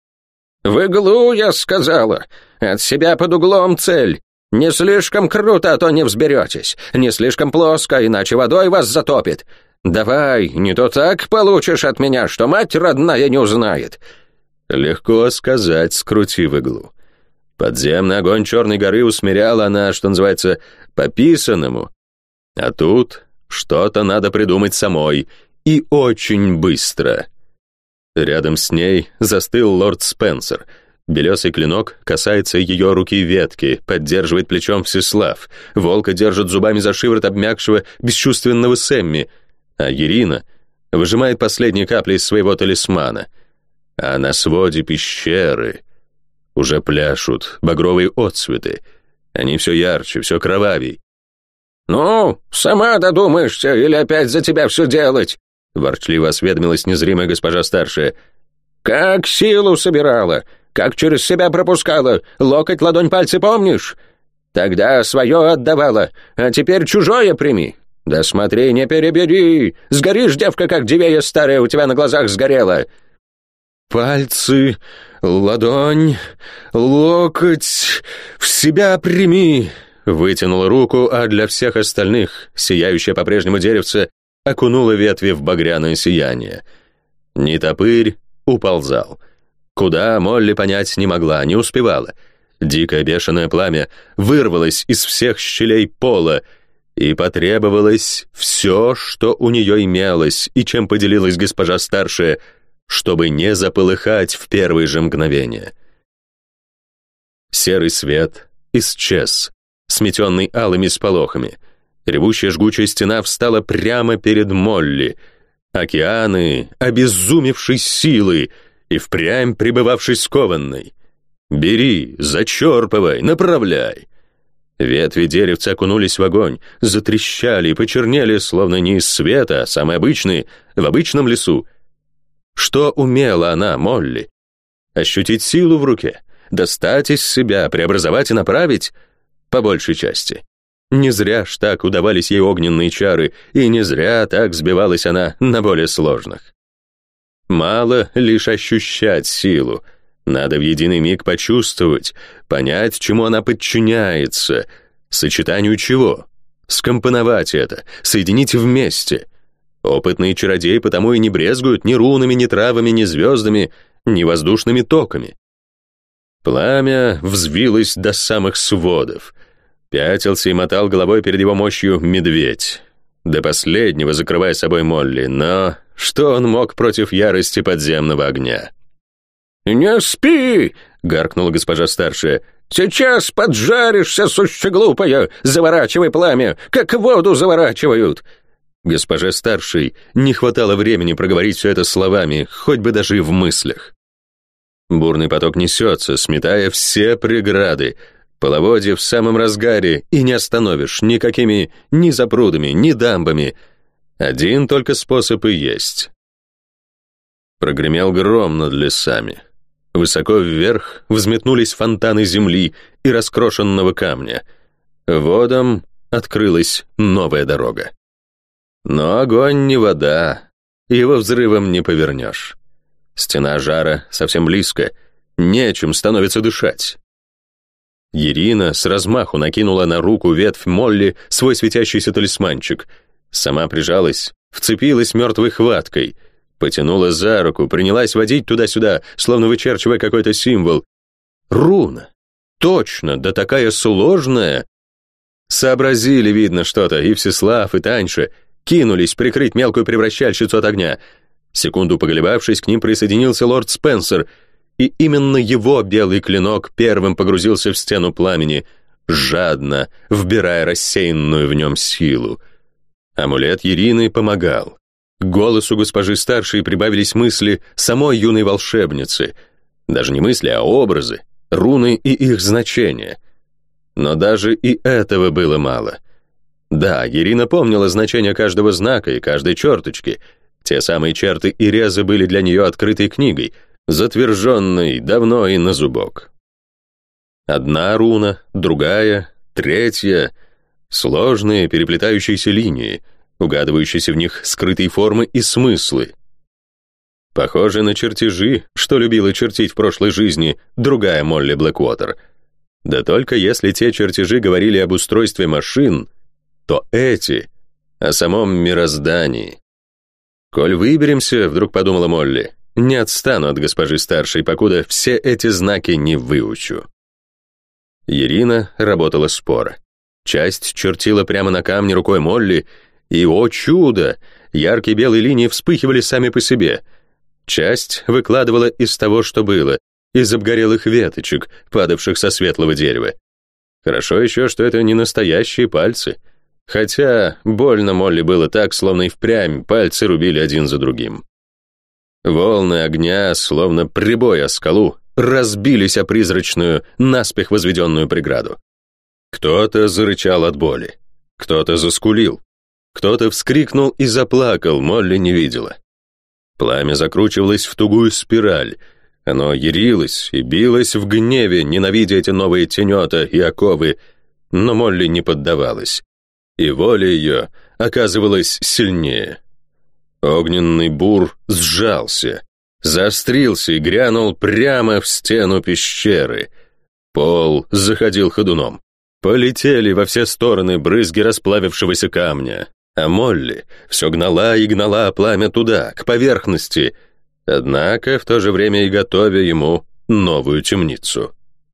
«В иглу, я сказала! От себя под углом цель! Не слишком круто, а то не взберетесь! Не слишком плоско, иначе водой вас затопит! Давай, не то так получишь от меня, что мать родная не узнает!» Легко сказать, скрути в иглу. Подземный огонь Черной горы усмиряла она, что называется, по-писанному. А тут что-то надо придумать самой, и очень быстро. Рядом с ней застыл лорд Спенсер. Белесый клинок касается ее руки ветки, поддерживает плечом Всеслав. Волка держит зубами за шиворот обмякшего, бесчувственного Сэмми, а Ирина выжимает последние капли из своего талисмана. А на своде пещеры уже пляшут багровые отцветы. Они все ярче, все кровавей. «Ну, сама додумаешься, или опять за тебя все делать?» Ворчливо осведомилась незримая госпожа старшая. «Как силу собирала, как через себя пропускала, локоть, ладонь, пальцы помнишь? Тогда свое отдавала, а теперь чужое прими. Да смотри, не перебери, сгоришь, девка, как дивея старая у тебя на глазах сгорела». «Пальцы, ладонь, локоть, в себя прими!» Вытянула руку, а для всех остальных сияющее по-прежнему деревце окунуло ветви в багряное сияние. Нетопырь уползал. Куда, Молли понять не могла, не успевала. Дикое бешеное пламя вырвалось из всех щелей пола, и потребовалось все, что у нее имелось, и чем поделилась госпожа старшая, чтобы не заполыхать в первые же мгновения. Серый свет исчез, сметенный алыми сполохами. Ревущая жгучая стена встала прямо перед Молли. Океаны обезумевшей силы и впрямь пребывавшей скованной. «Бери, зачерпывай, направляй!» Ветви деревца окунулись в огонь, затрещали и почернели, словно не из света, а самые обычные, в обычном лесу. Что умела она, Молли? Ощутить силу в руке, достать из себя, преобразовать и направить? По большей части. Не зря ж так удавались ей огненные чары, и не зря так сбивалась она на более сложных. Мало лишь ощущать силу. Надо в единый миг почувствовать, понять, чему она подчиняется, сочетанию чего, скомпоновать это, соединить вместе. Опытные чародеи потому и не брезгуют ни рунами, ни травами, ни звездами, ни воздушными токами. Пламя взвилось до самых сводов. Пятился и мотал головой перед его мощью медведь. до последнего закрывая собой Молли, но что он мог против ярости подземного огня? «Не спи!» — гаркнула госпожа старшая. «Сейчас поджаришься, суща глупая! Заворачивай пламя, как воду заворачивают!» Госпоже старшей не хватало времени проговорить все это словами, хоть бы даже и в мыслях. Бурный поток несется, сметая все преграды. Половодье в самом разгаре, и не остановишь никакими ни запрудами, ни дамбами. Один только способ и есть. Прогремел гром над лесами. Высоко вверх взметнулись фонтаны земли и раскрошенного камня. Водам открылась новая дорога. Но огонь не вода, его взрывом не повернешь. Стена жара совсем близко, нечем становится дышать. Ирина с размаху накинула на руку ветвь Молли свой светящийся талисманчик. Сама прижалась, вцепилась мертвой хваткой, потянула за руку, принялась водить туда-сюда, словно вычерчивая какой-то символ. Руна! Точно, да такая сложная! Сообразили, видно, что-то, и Всеслав, и Таньша кинулись прикрыть мелкую превращальщицу от огня. Секунду поколебавшись, к ним присоединился лорд Спенсер, и именно его белый клинок первым погрузился в стену пламени, жадно вбирая рассеянную в нем силу. Амулет Ирины помогал. К голосу госпожи старшей прибавились мысли самой юной волшебницы. Даже не мысли, а образы, руны и их значения. Но даже и этого было мало. Да, Ирина помнила значение каждого знака и каждой черточки. Те самые черты и резы были для нее открытой книгой, затверженной давно и на зубок. Одна руна, другая, третья — сложные переплетающиеся линии, угадывающиеся в них скрытые формы и смыслы. Похоже на чертежи, что любила чертить в прошлой жизни другая Молли Блэквотер. Да только если те чертежи говорили об устройстве машин, то эти — о самом мироздании. «Коль выберемся», — вдруг подумала Молли, — «не отстану от госпожи старшей, покуда все эти знаки не выучу». Ирина работала споро. Часть чертила прямо на камне рукой Молли, и, о чудо, яркие белые линии вспыхивали сами по себе. Часть выкладывала из того, что было, из обгорелых веточек, падавших со светлого дерева. Хорошо еще, что это не настоящие пальцы. Хотя больно Молли было так, словно и впрямь пальцы рубили один за другим. Волны огня, словно прибой о скалу, разбились о призрачную, наспех возведенную преграду. Кто-то зарычал от боли, кто-то заскулил, кто-то вскрикнул и заплакал, Молли не видела. Пламя закручивалось в тугую спираль, оно ярилось и билось в гневе, ненавидя эти новые тенета и оковы, но Молли не поддавалась. И воля ее оказывалась сильнее. Огненный бур сжался, заострился и грянул прямо в стену пещеры. Пол заходил ходуном. Полетели во все стороны брызги расплавившегося камня, а Молли все гнала и гнала пламя туда, к поверхности, однако в то же время и готовя ему новую темницу.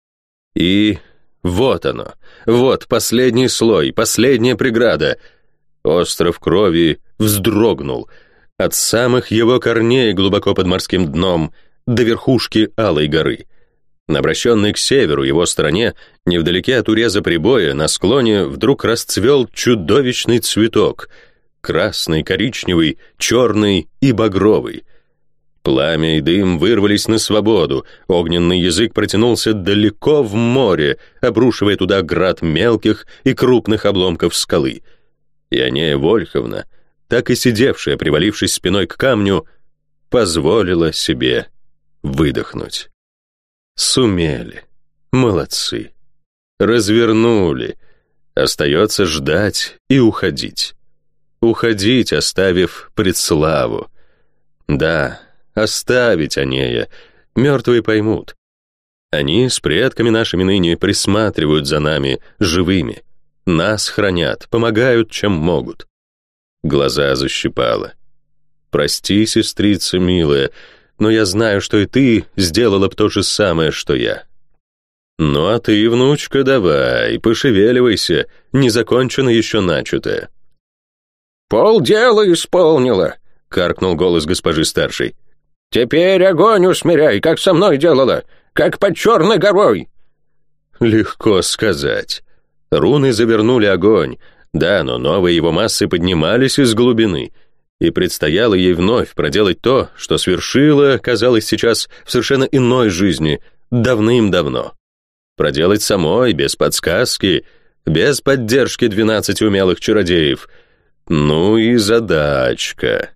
И вот оно, вот последний слой, последняя преграда. Остров крови вздрогнул от самых его корней глубоко под морским дном до верхушки Алой горы. На обращенной к северу его стороне, невдалеке от уреза прибоя, на склоне вдруг расцвел чудовищный цветок, красный, коричневый, черный и багровый. Пламя и дым вырвались на свободу, огненный язык протянулся далеко в море, обрушивая туда град мелких и крупных обломков скалы. И Анея Вольховна, так и сидевшая, привалившись спиной к камню, позволила себе выдохнуть. Сумели. Молодцы. Развернули. Остается ждать и уходить. Уходить, оставив предславу. Да, оставить Анея. Мертвые поймут. Они с предками нашими ныне присматривают за нами живыми. Нас хранят, помогают, чем могут. Глаза защипало. Прости, сестрица милая, но я знаю, что и ты сделала б то же самое, что я. Ну а ты, внучка, давай, пошевеливайся, не закончено еще начатое. «Полдела исполнила», — каркнул голос госпожи старшей. «Теперь огонь усмиряй, как со мной делала, как под Черной горой». Легко сказать. Руны завернули огонь, да, но новые его массы поднимались из глубины, и предстояло ей вновь проделать то, что свершила, казалось, сейчас в совершенно иной жизни, давным-давно. Проделать самой, без подсказки, без поддержки двенадцати умелых чародеев. Ну и задачка.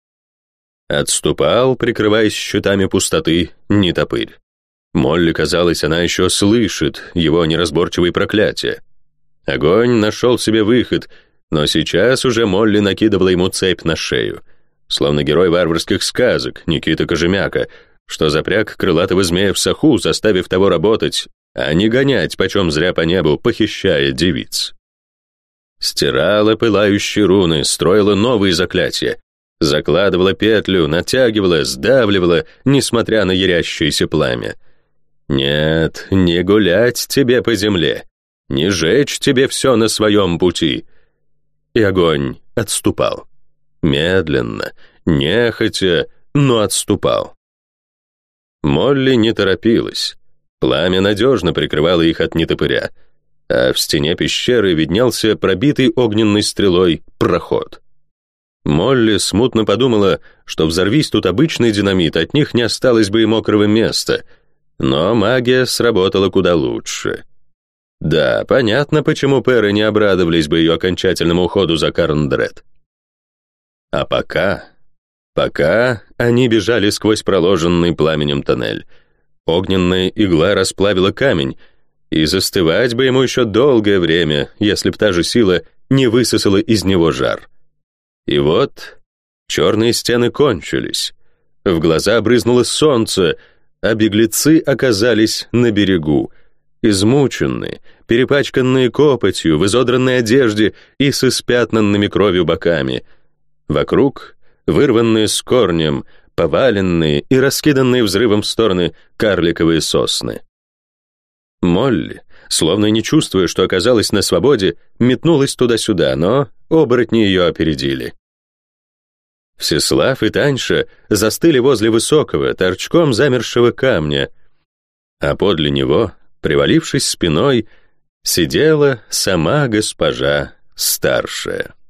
Отступал, прикрываясь щитами пустоты, нетопырь. Молли, казалось, она еще слышит его неразборчивые проклятия. Огонь нашел себе выход, но сейчас уже Молли накидывала ему цепь на шею, словно герой варварских сказок Никита Кожемяка, что запряг крылатого змея в саху, заставив того работать, а не гонять почем зря по небу, похищая девиц. Стирала пылающие руны, строила новые заклятия, закладывала петлю, натягивала, сдавливала, несмотря на ярящееся пламя. Нет, не гулять тебе по земле, не жечь тебе все на своем пути. И огонь отступал. Медленно, нехотя, но отступал. Молли не торопилась. Пламя надежно прикрывало их от нетопыря, а в стене пещеры виднелся пробитый огненной стрелой проход. Молли смутно подумала, что взорвись тут обычный динамит, от них не осталось бы и мокрого места, но магия сработала куда лучше. Да, понятно, почему пэры не обрадовались бы ее окончательному уходу за Карндред. А пока... Пока они бежали сквозь проложенный пламенем тоннель. Огненная игла расплавила камень, и застывать бы ему еще долгое время, если б та же сила не высосала из него жар. И вот черные стены кончились. В глаза брызнуло солнце, а беглецы оказались на берегу, измученные, перепачканные копотью, в изодранной одежде и с испятнанными кровью боками. Вокруг вырванные с корнем, поваленные и раскиданные взрывом в стороны карликовые сосны. Молли, словно не чувствуя, что оказалась на свободе, метнулась туда-сюда, но оборотни ее опередили. Всеслав и Таньша застыли возле высокого, торчком замершего камня, а подле него, привалившись спиной, сидела сама госпожа старшая.